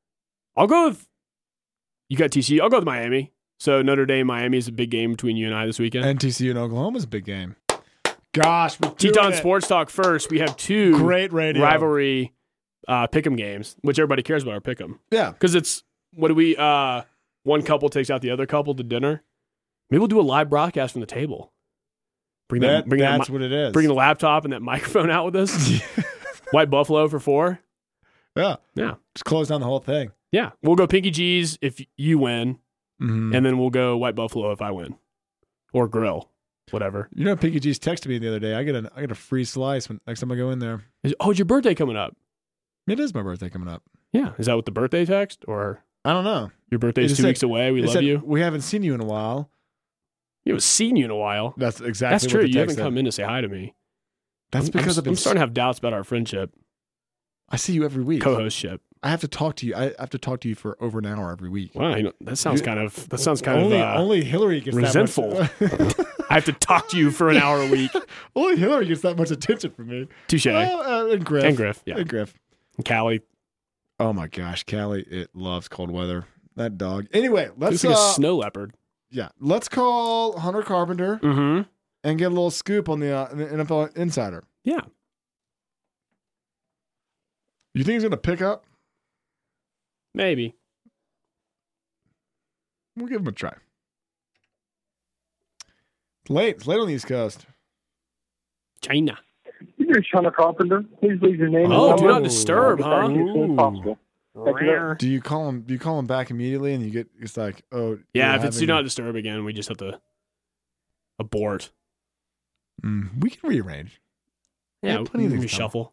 go with you got TCU. I'll go with Miami. So Notre Dame, Miami is a big game between you and I this weekend. And TCU and Oklahoma is a big game. Gosh, Teton Sports Talk first. We have 2 great radio rivalry pick'em games, which everybody cares about our pick'em. Yeah, because it's what one couple takes out the other couple to dinner. Maybe we'll do a live broadcast from the table. That's what it is. Bring the laptop and that microphone out with us. White Buffalo for 4. Yeah. Yeah. Just close down the whole thing. Yeah. We'll go Pinky G's if you win, and then we'll go White Buffalo if I win. Or grill. Whatever. You know, Pinky G's texted me the other day. I get a free slice next time I go in there. It's your birthday coming up. It is my birthday coming up. Yeah. Is that with the birthday text? Or I don't know. Your birthday's 2 weeks away. We love you. We haven't seen you in a while. You haven't seen you in a while. That's exactly That's true. What the You text haven't come in to say hi to me. That's because I'm starting to have doubts about our friendship. I see you every week. Co-hostship. I have to talk to you. I have to talk to you for over an hour every week. Wow, that sounds kind of only Hillary gets resentful. That much. I have to talk to you for an hour a week. Only Hillary gets that much attention from me. Touche. And Griff. Yeah. And Griff. And Callie. Oh my gosh, Callie, it loves cold weather. That dog. Anyway, let's looks like a snow leopard. Yeah, let's call Hunter Carpenter and get a little scoop on the NFL Insider. Yeah. You think he's going to pick up? Maybe. We'll give him a try. It's late. It's late on the East Coast. China. You reached Hunter Carpenter. Please leave your name. Oh, do not disturb, huh? As soon as possible. Do you call him? Do you call him back immediately, and it's like, oh, yeah. If it's do not disturb again, we just have to abort. We can rearrange. Yeah, we can reshuffle.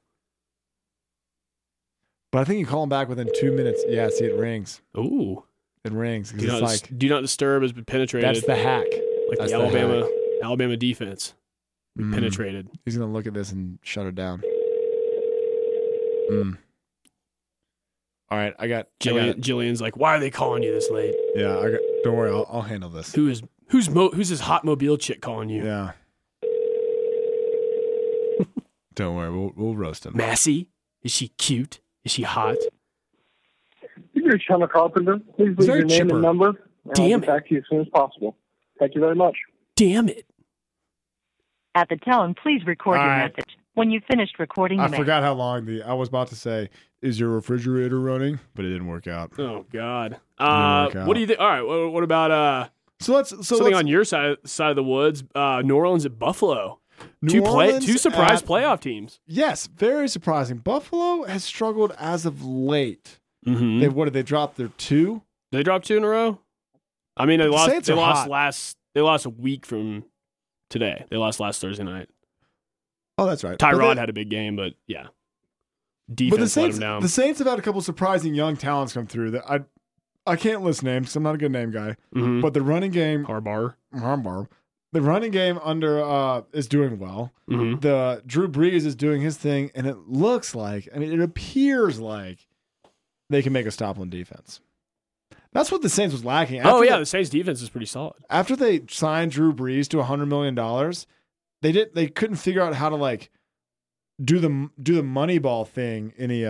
But I think you call him back within 2 minutes. Yeah, see, it rings. Ooh, it rings. Do not disturb has been penetrated. That's the hack. Like that's the Alabama defense. Penetrated. He's gonna look at this and shut it down. All right, I got Jillian's like, why are they calling you this late? Yeah, don't worry, I'll handle this. Who's this hot mobile chick calling you? Yeah. Don't worry, we'll roast him. Massey, is she cute? Is she hot? You reached Hunter Carpenter. Please leave your name and number. And I'll get back to you as soon as possible. Thank you very much. Damn it. At the tone, please record your message. When you've finished recording, I forgot how long I was about to say, is your refrigerator running? But it didn't work out. Oh, God. What do you think? All right, what about something on your side of the woods? New Orleans at Buffalo. Two surprise playoff teams. Yes, very surprising. Buffalo has struggled as of late. They dropped their 2? They dropped 2 in a row? I mean, they lost a week from today. They lost last Thursday night. Oh, that's right. Tyrod had a big game, but yeah. Defense let him down. The Saints have had a couple surprising young talents come through that I can't list names because I'm not a good name guy. But the running game Harbaugh. The running game under is doing well. The Drew Brees is doing his thing, and it looks like, it appears like they can make a stop on defense. That's what the Saints was lacking. The Saints defense is pretty solid. After they signed Drew Brees to $100 million, they couldn't figure out how to do the money ball thing any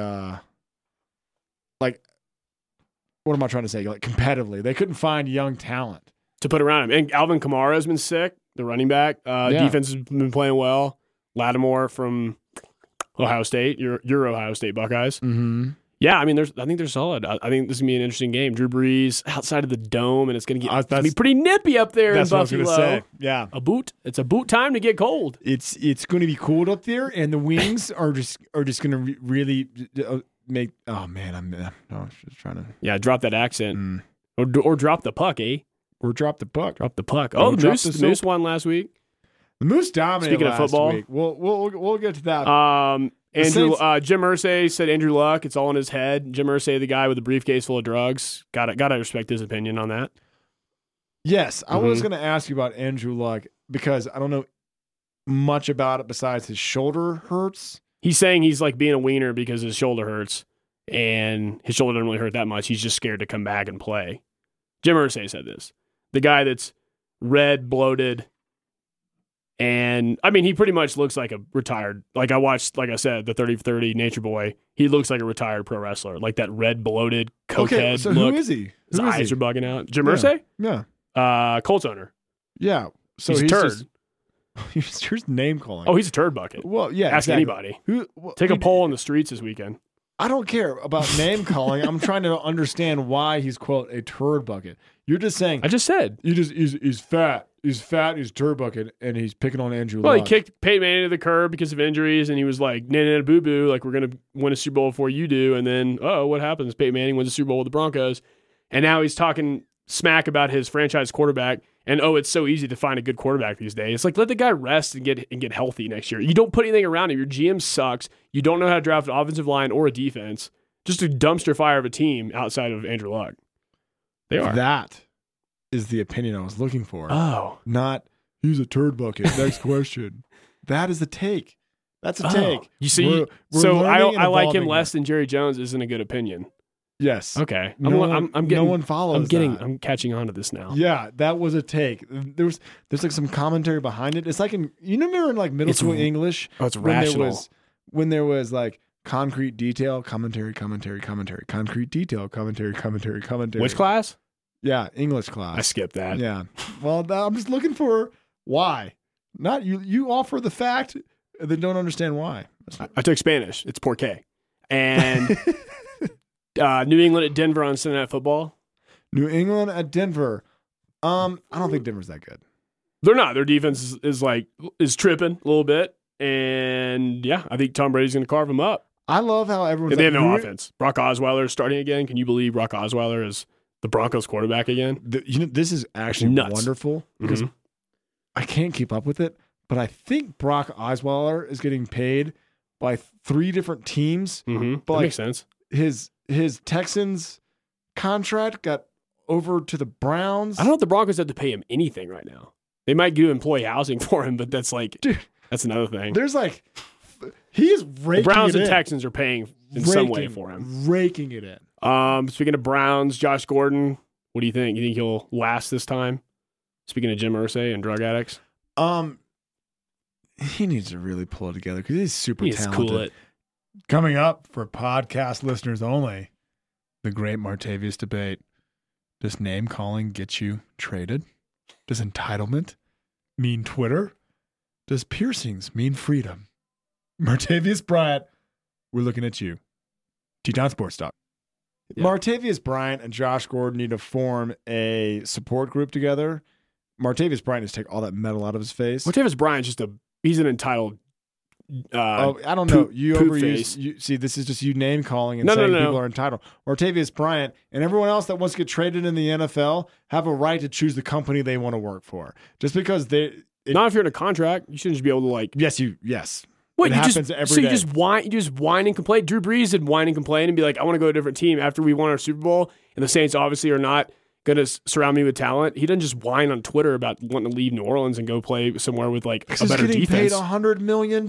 what am I trying to say? Competitively. They couldn't find young talent to put around him. And Alvin Kamara has been sick, the running back. Defense has been playing well. Lattimore from Ohio State, your Ohio State Buckeyes. Yeah, I think they're solid. I think this is going to be an interesting game. Drew Brees outside of the dome, and it's going to be pretty nippy up there in Buffalo. That's what I was going to say. Yeah. It's a boot time to get cold. It's going to be cold up there, and the wings are just going to really make. Oh man, I'm just trying to. Yeah, drop that accent, or drop the puck, eh? Or drop the puck. Drop the puck. Oh, the Moose won last week. The Moose dominated. Speaking of football, week. We'll get to that. Jim Irsay said Andrew Luck, it's all in his head. Jim Irsay, the guy with the briefcase full of drugs. Gotta respect his opinion on that. Yes, I was going to ask you about Andrew Luck because I don't know much about it besides his shoulder hurts. He's saying he's like being a wiener because his shoulder hurts, and his shoulder doesn't really hurt that much. He's just scared to come back and play. Jim Irsay said this. The guy that's red, bloated, and he pretty much looks like a retired. I watched, like I said, the 30-30 Nature Boy. He looks like a retired pro wrestler, like that red, bloated, cokehead so look. Who is he? His eyes are bugging out. Jim Irsay? Yeah. Colts owner. Yeah. So he's a turd. Here's name calling. Oh, he's a turd bucket. Well, yeah. Ask anybody. Take a poll on the streets this weekend. I don't care about name calling. I'm trying to understand why he's, quote, a turd bucket. You're just saying. I just said. He's fat. He's fat. He's turd bucket. And he's picking on Andrew Luck. Well, he kicked Peyton Manning to the curb because of injuries. And he was like, nah, boo boo. Like, we're going to win a Super Bowl before you do. And then, what happens? Peyton Manning wins the Super Bowl with the Broncos. And now he's talking smack about his franchise quarterback. And, it's so easy to find a good quarterback these days. Like, let the guy rest and get healthy next year. You don't put anything around him. Your GM sucks. You don't know how to draft an offensive line or a defense. Just a dumpster fire of a team outside of Andrew Luck. They are. That is the opinion I was looking for. Oh. Not, he's a turd bucket. Next question. That is the take. That's a take. You see, I like him less than Jerry Jones isn't a good opinion. Yes. Okay. No one follows. I'm catching on to this now. Yeah, that was a take. There's like some commentary behind it. It's like remember in like middle school English. Oh, it's rational. When there was like concrete detail, commentary, concrete detail, commentary. Which class? Yeah, English class. I skipped that. Yeah. Well, I'm just looking for why. Not you. You offer the fact, and then don't understand why. I took Spanish. It's porque. And New England at Denver on Sunday Night Football. New England at Denver. I don't think Denver's that good. They're not. Their defense is tripping a little bit, and yeah, I think Tom Brady's going to carve them up. I love how everyone's. They have no offense. Brock Osweiler is starting again. Can you believe Brock Osweiler is the Broncos quarterback again? This is actually wonderful because I can't keep up with it, but I think Brock Osweiler is getting paid by 3 different teams. Mm-hmm. But that makes sense. His Texans contract got over to the Browns. I don't know if the Broncos have to pay him anything right now. They might do employee housing for him, but that's that's another thing. There's like he is raking the Browns it and in. Texans are paying in some way for him. Raking it in. Speaking of Browns, Josh Gordon, what do you think? You think he'll last this time? Speaking of Jim Irsay and drug addicts, he needs to really pull it together because he's super talented. Cool it. Coming up for podcast listeners only, the great Martavius debate. Does name calling get you traded? Does entitlement mean Twitter? Does piercings mean freedom? Martavius Bryant, we're looking at you. Teton Sports Talk. Yeah. Martavius Bryant and Josh Gordon need to form a support group together. Martavius Bryant needs to take all that metal out of his face. Martavius Bryant's he's an entitled. I don't know. You overuse. See, this is just you name calling and saying people are entitled. Martavius Bryant and everyone else that wants to get traded in the NFL have a right to choose the company they want to work for. Just because not if you're in a contract, you shouldn't just be able to Yes. What, it happens every day. You just whine and complain. Drew Brees did whine and complain and be like, I want to go to a different team after we won our Super Bowl, and the Saints obviously are not going to surround me with talent. He doesn't just whine on Twitter about wanting to leave New Orleans and go play somewhere with a better defense. He's getting paid $100 million.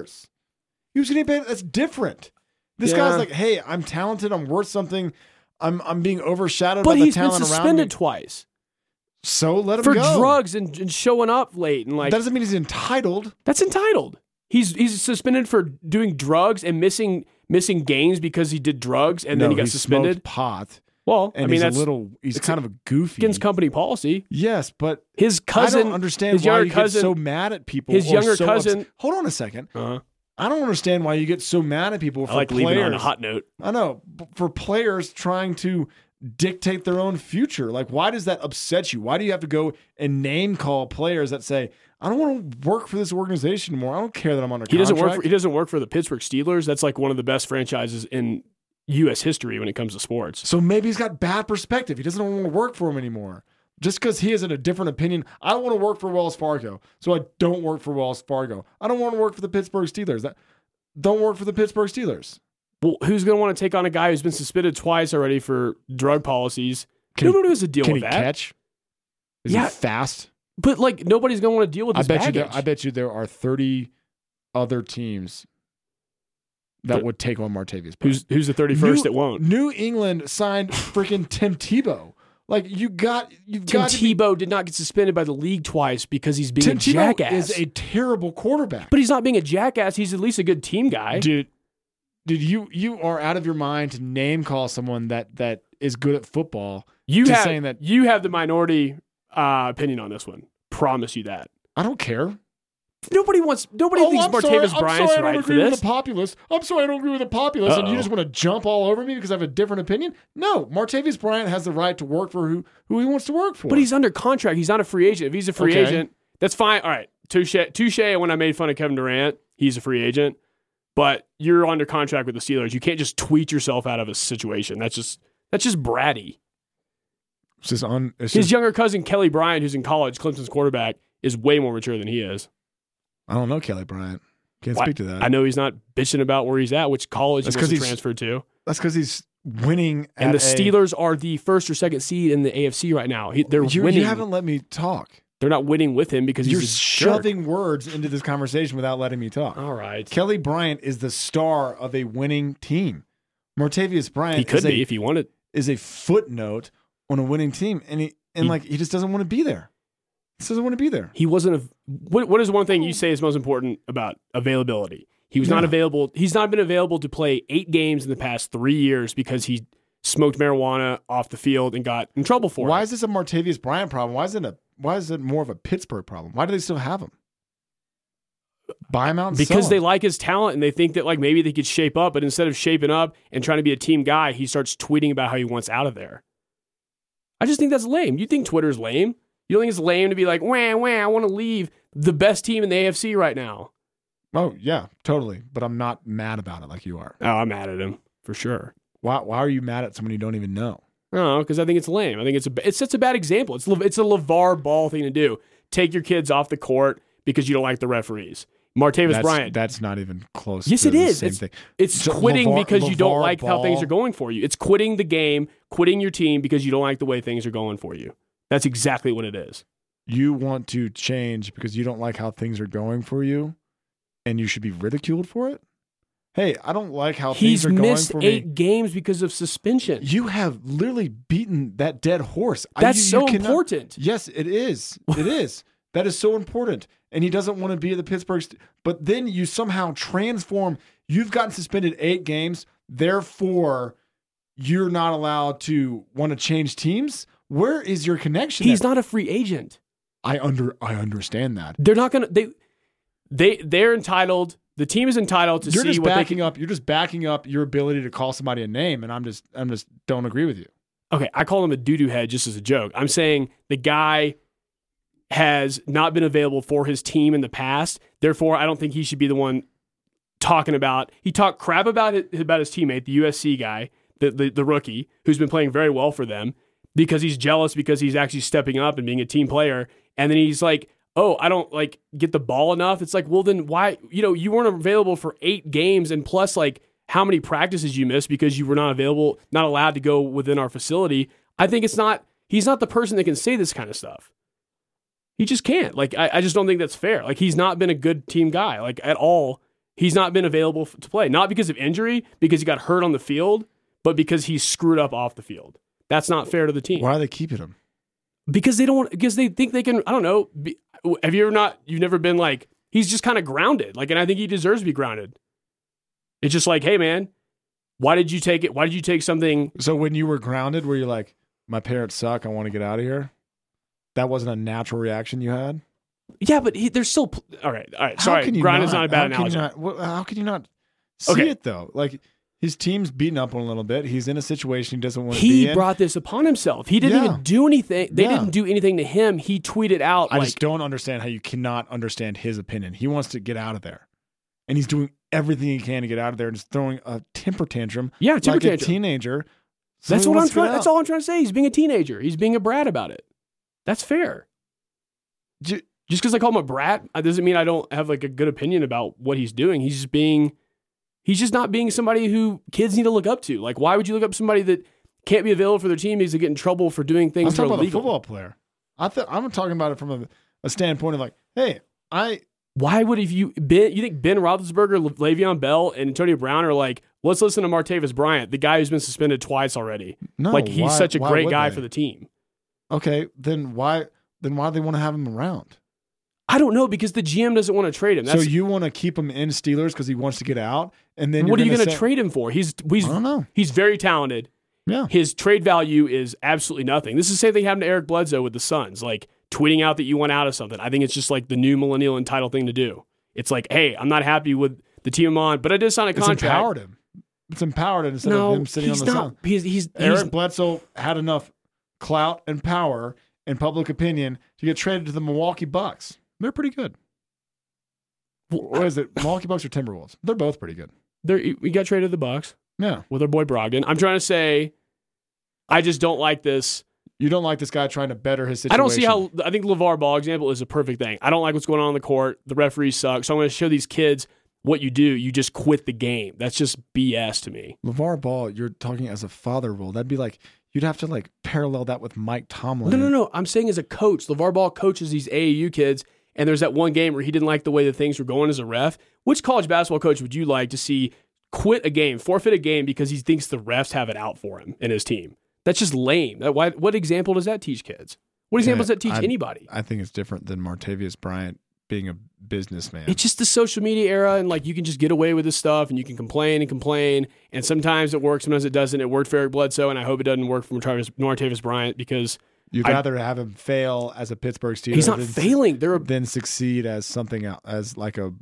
He was getting paid. That's different. This guy's like, hey, I'm talented. I'm worth something. I'm being overshadowed by the talent around me. But he's been suspended twice. So let him go. For drugs and showing up late. And that doesn't mean he's entitled. That's entitled. He's suspended for doing drugs and missing games because he did drugs and then he got suspended. Smoked pot. Well, and he's kind of a goofy. Against company policy. Yes, but his cousin. I don't understand why you get so mad at people. His younger cousin. Hold on a second. I don't understand why you get so mad at people for players. Leaving on a hot note. I know. For players trying to dictate their own future. Like, why does that upset you? Why do you have to go and name call players that say, I don't want to work for this organization anymore. I don't care that I'm under contract. He doesn't work for the Pittsburgh Steelers. That's like one of the best franchises in U.S. history when it comes to sports. So maybe he's got bad perspective. He doesn't want to work for him anymore. Just because he has a different opinion. I don't want to work for Wells Fargo, so I don't work for Wells Fargo. I don't want to work for the Pittsburgh Steelers. Don't work for the Pittsburgh Steelers. Well, who's going to want to take on a guy who's been suspended twice already for drug policies? Nobody has to deal with that. Can he catch? Is he fast? But nobody's going to want to deal with this baggage. I bet you there are 30 other teams that would take on Martavius Bryant. Who's the 31st that won't? New England signed freaking Tim Tebow. Tim Tebow did not get suspended by the league twice because he's being a jackass. Tim Tebow is a terrible quarterback. But he's not being a jackass. He's at least a good team guy. Dude, you are out of your mind to name call someone that is good at football. You have the minority opinion on this one. Promise you that. I don't care. Nobody thinks Martavis Bryant's right for this. I'm sorry, I don't agree with the populace, and you just want to jump all over me because I have a different opinion? No, Martavis Bryant has the right to work for who he wants to work for. But he's under contract. He's not a free agent. If he's a free agent, that's fine. All right, touche. When I made fun of Kevin Durant, he's a free agent. But you're under contract with the Steelers. You can't just tweet yourself out of a situation. That's just bratty. His younger cousin, Kelly Bryant, who's in college, Clemson's quarterback, is way more mature than he is. I don't know Kelly Bryant. Can't speak to that. I know he's not bitching about where he's at, which college he wants to transfer to. That's because he's winning. And the Steelers are the first or second seed in the AFC right now. They're winning. You haven't let me talk. They're not winning with him because you're shoving words into this conversation without letting me talk. All right. Kelly Bryant is the star of a winning team. Martavis Bryant he could be if he wanted. Is a footnote on a winning team, and he just doesn't want to be there. He doesn't want to be there. He wasn't. What is one thing you say is most important about availability? He was not available. He's not been available to play 8 games in the past 3 years because he smoked marijuana off the field and got in trouble for it. Why is this a Martavis Bryant problem? Why is it more of a Pittsburgh problem? Why do they still have him? Buy him out and because sell they him. like his talent and they think that like maybe they could shape up, but instead of shaping up and trying to be a team guy, he starts tweeting about how he wants out of there. I just think that's lame. You think Twitter's lame? You don't think it's lame to be like, wah, I want to leave the best team in the AFC right now? Oh, yeah, totally. But I'm not mad about it like you are. Oh, I'm mad at him for sure. Why are you mad at someone you don't even know? No, because I think it's lame. I think it's such a bad example. It's a LeVar Ball thing to do. Take your kids off the court because you don't like the referees. Martavis Bryant. That's not even close. Yes, to it the is. Same thing. It's quitting because you don't like how things are going for you. It's quitting the game, quitting your team because you don't like the way things are going for you. That's exactly what it is. You want to change because you don't like how things are going for you, and you should be ridiculed for it? Hey, I don't like how things are going for me. He's missed 8 games because of suspension. You have literally beaten that dead horse. That's so important. Yes, it is. It is. That is so important. And he doesn't want to be at the Pittsburgh. But then you somehow transform. You've gotten suspended 8 games. Therefore, you're not allowed to want to change teams. Where is your connection? He's not a free agent. I understand that. They're not going to. They're entitled. The team is entitled to see what they can. You're just backing up your ability to call somebody a name, and I'm just don't agree with you. Okay, I call him a doo-doo head just as a joke. I'm saying the guy has not been available for his team in the past. Therefore, I don't think he should be the one talking about. He talked crap about his teammate, the USC guy, the rookie, who's been playing very well for them, because he's jealous because he's actually stepping up and being a team player. And then he's like, oh, I don't like get the ball enough. It's like, well, then why, you weren't available for 8 games and plus like how many practices you missed because you were not available, not allowed to go within our facility. I think he's not the person that can say this kind of stuff. He just can't. Like, I just don't think that's fair. Like, he's not been a good team guy, like at all. He's not been available to play, not because of injury, because he got hurt on the field, but because he's screwed up off the field. That's not fair to the team. Why are they keeping him? Because they think they can, I don't know. You've never been like, he's just kind of grounded. Like, and I think he deserves to be grounded. It's just like, hey man, why did you take it? Why did you take something? So when you were grounded, were you like, my parents suck, I want to get out of here? That wasn't a natural reaction you had? Yeah, but they're still, all right. Sorry, grounded is not a bad analogy. How can you not see it though? Like, his team's beaten up on a little bit. He's in a situation he doesn't want to be in. He brought this upon himself. He didn't even do anything. They didn't do anything to him. He tweeted out. I just don't understand how you cannot understand his opinion. He wants to get out of there. And he's doing everything he can to get out of there and just throwing a temper tantrum. Yeah, like a teenager. That's all I'm trying to say. He's being a teenager. He's being a brat about it. That's fair. Just because I call him a brat, doesn't mean I don't have like a good opinion about what he's doing. He's just not being somebody who kids need to look up to. Like, why would you look up somebody that can't be available for their team because they get in trouble for doing things that are illegal? I'm talking about a football player. I'm talking about it from a standpoint of like, hey, why would you think Ben Roethlisberger, Le'Veon Bell, and Antonio Brown are like, let's listen to Martavis Bryant, the guy who's been suspended twice already. No, like he's such a great guy for the team. Okay, then why do they want to have him around? I don't know, because the GM doesn't want to trade him. So you want to keep him in Steelers because he wants to get out, and then what are you going to trade him for? I don't know. He's very talented. Yeah, his trade value is absolutely nothing. This is the same thing happened to Eric Bledsoe with the Suns. Like, tweeting out that you want out of something. I think it's just like the new millennial entitled thing to do. It's like, hey, I'm not happy with the team I'm on, but I did sign a contract. It's empowered him. It's empowered him instead of him sitting on the side. Eric Bledsoe had enough clout and power and public opinion to get traded to the Milwaukee Bucks. They're pretty good. What is it? Milwaukee Bucks or Timberwolves? They're both pretty good. We got traded to the Bucks. Yeah. With our boy Brogdon. I'm trying to say, I just don't like this. You don't like this guy trying to better his situation. I don't see how. I think LeVar Ball example is a perfect thing. I don't like what's going on the court. The referees suck. So I'm going to show these kids what you do. You just quit the game. That's just BS to me. LeVar Ball, you're talking as a father role. That'd be like, you'd have to like parallel that with Mike Tomlin. No. I'm saying as a coach, LeVar Ball coaches these AAU kids, and there's that one game where he didn't like the way that things were going as a ref. Which college basketball coach would you like to see quit a game, forfeit a game because he thinks the refs have it out for him and his team? That's just lame. What example does that teach kids? What example does that teach anybody? I think it's different than Martavius Bryant being a businessman. It's just the social media era, and like you can just get away with this stuff, and you can complain, and sometimes it works, sometimes it doesn't. It worked for Eric Bledsoe, and I hope it doesn't work for Martavius Bryant because you'd rather have him fail as a Pittsburgh Steeler. He's not failing. Than succeed as something else, as like a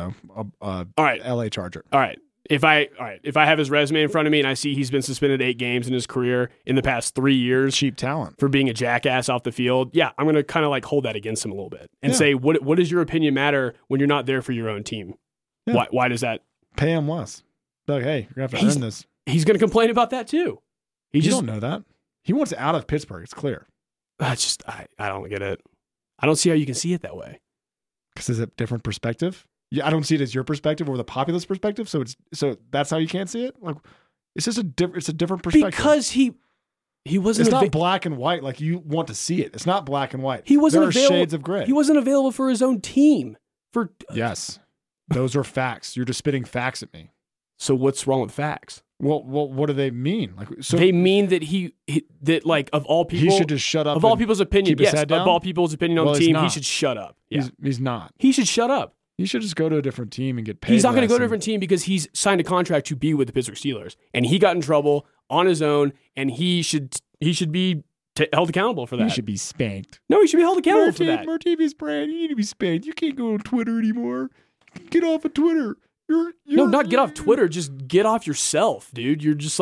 all right, LA Charger. All right. If I have his resume in front of me and I see he's been suspended 8 games in his career in the past 3 years, cheap talent for being a jackass off the field, yeah, I'm going to kind of like hold that against him a little bit and say, what does your opinion matter when you're not there for your own team? Yeah. Why does that? Pay him less. Be like, hey, you're going to have to earn this. He's going to complain about that too. You don't know that. He wants out of Pittsburgh. It's clear. That's just, I don't get it. I don't see how you can see it that way. Because it's a different perspective. Yeah, I don't see it as your perspective or the populist perspective. So that's how you can't see it. Like it's just it's a different perspective. Because he wasn't. It's not black and white like you want to see it. It's not black and white. He wasn't there available. Are shades of gray. He wasn't available for his own team. Yes, those are facts. You're just spitting facts at me. So what's wrong with facts? Well, what do they mean? Like, so they mean that that like of all people, he should just shut up. Of all people's opinion, yes, of all people's opinion on the team, he should shut up. Yeah. He's not. He should shut up. He should just go to a different team and get paid. He's not going to go to a different team because he's signed a contract to be with the Pittsburgh Steelers, and he got in trouble on his own, and he should be held accountable for that. He should be spanked. No, he should be held accountable for that. Martavius Bryant, you need to be spanked. You can't go on Twitter anymore. Get off of Twitter. No, not get off Twitter. Just get off yourself, dude. You're just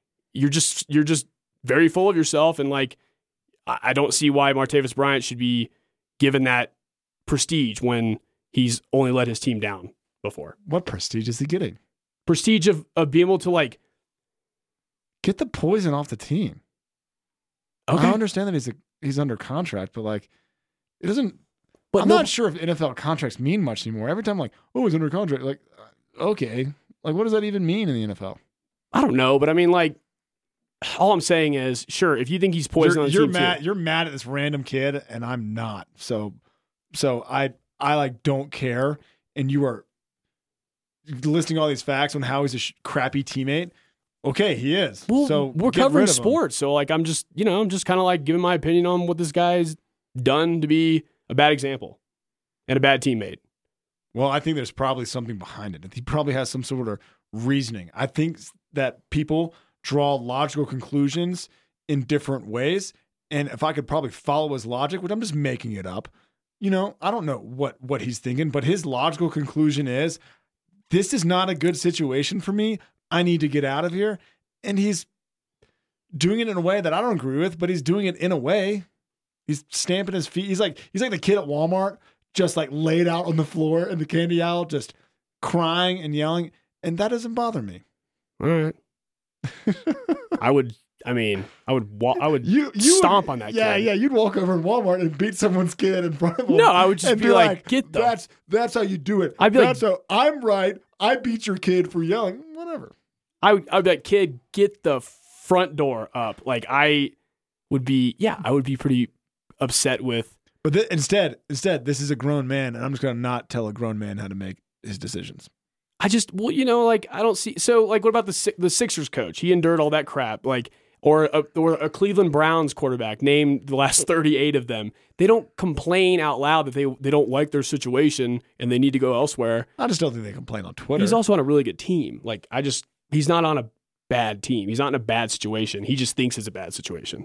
very full of yourself, and like I don't see why Martavius Bryant should be given that prestige when he's only let his team down before. What prestige is he getting? Prestige of being able to like get the poison off the team. Okay. I understand that he's under contract, but like it doesn't. But I'm not sure if NFL contracts mean much anymore. Every time, like, oh, he's under contract. Like, okay, like what does that even mean in the NFL? I don't know, but I mean, like, all I'm saying is, sure, if you think he's poison on the team, you're mad at this random kid, and I'm not. So I like don't care, and you are listing all these facts on how he's a crappy teammate. Okay, he is. Well, so we're covering sports, so like I'm just kind of like giving my opinion on what this guy's done to be a bad example and a bad teammate. Well, I think there's probably something behind it. He probably has some sort of reasoning. I think that people draw logical conclusions in different ways, and if I could probably follow his logic, which I'm just making it up. I don't know what he's thinking, but his logical conclusion is, this is not a good situation for me. I need to get out of here. And he's doing it in a way that I don't agree with, but he's doing it in a way. He's stamping his feet. He's like the kid at Walmart, just like laid out on the floor in the candy aisle, just crying and yelling. And that doesn't bother me. All right. I would stomp on that kid. Yeah, you'd walk over to Walmart and beat someone's kid in front of them. No, I would just be like, get them. That's how you do it. That's how I'm right. I beat your kid for yelling. Whatever. I'd be like, kid, get the front door up. Like I would be pretty upset with. But instead, this is a grown man, and I'm just going to not tell a grown man how to make his decisions. I don't see. So, like, what about the Sixers coach? He endured all that crap. Like, or a Cleveland Browns quarterback, named the last 38 of them. They don't complain out loud that they don't like their situation and they need to go elsewhere. I just don't think they complain on Twitter. He's also on a really good team. He's not on a bad team. He's not in a bad situation. He just thinks it's a bad situation.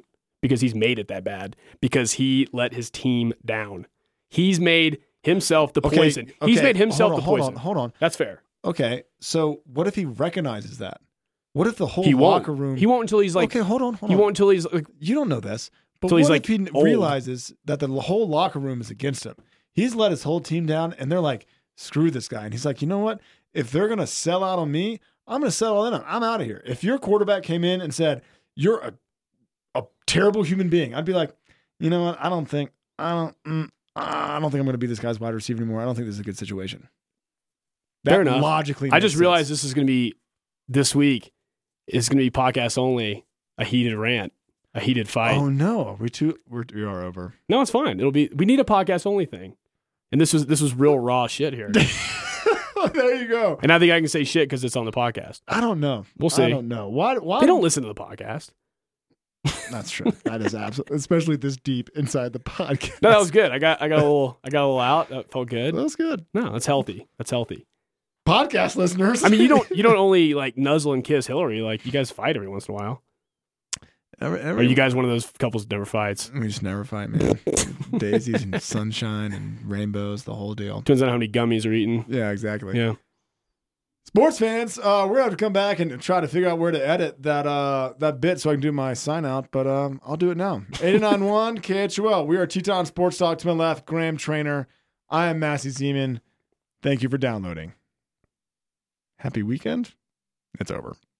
because he's made it that bad, because he let his team down. He's made himself the poison. He's made himself the poison. Hold on. That's fair. Okay, so what if he recognizes that? What if the whole locker room... He won't until he's like... Okay, hold on. He won't until he's like... You don't know this, but what if he realizes that the whole locker room is against him? He's let his whole team down, and they're like, screw this guy. And he's like, you know what? If they're going to sell out on me, I'm going to sell in on him. I'm out of here. If your quarterback came in and said, you're a terrible human being, I'd be like, you know what? I don't think I'm going to be this guy's wide receiver anymore. I don't think this is a good situation. Fair enough. Logically, I just realized this is going to be this week. It's going to be podcast only. A heated rant, a heated fight. Oh no, we are over. No, it's fine. We need a podcast only thing, and this was real raw shit here. There you go. And I think I can say shit because it's on the podcast. I don't know. We'll see. I don't know. Why they don't listen to the podcast? That's true. That is absolutely, especially this deep inside the podcast. No, that was good. I got a little out. That felt good. That was good. No, that's healthy. That's healthy. Podcast listeners. I mean, you don't only like nuzzle and kiss Hillary. Like, you guys fight every once in a while. Are you guys one of those couples that never fights? We just never fight, man. Daisies and sunshine and rainbows, the whole deal. Depends on how many gummies are eaten. Yeah, exactly. Yeah. Sports fans, we're going to have to come back and try to figure out where to edit that bit so I can do my sign out, but I'll do it now. 89.1 KHOL. We are Teton Sports Talk. To my left, Graham Trainer. I am Massey Zeman. Thank you for downloading. Happy weekend. It's over.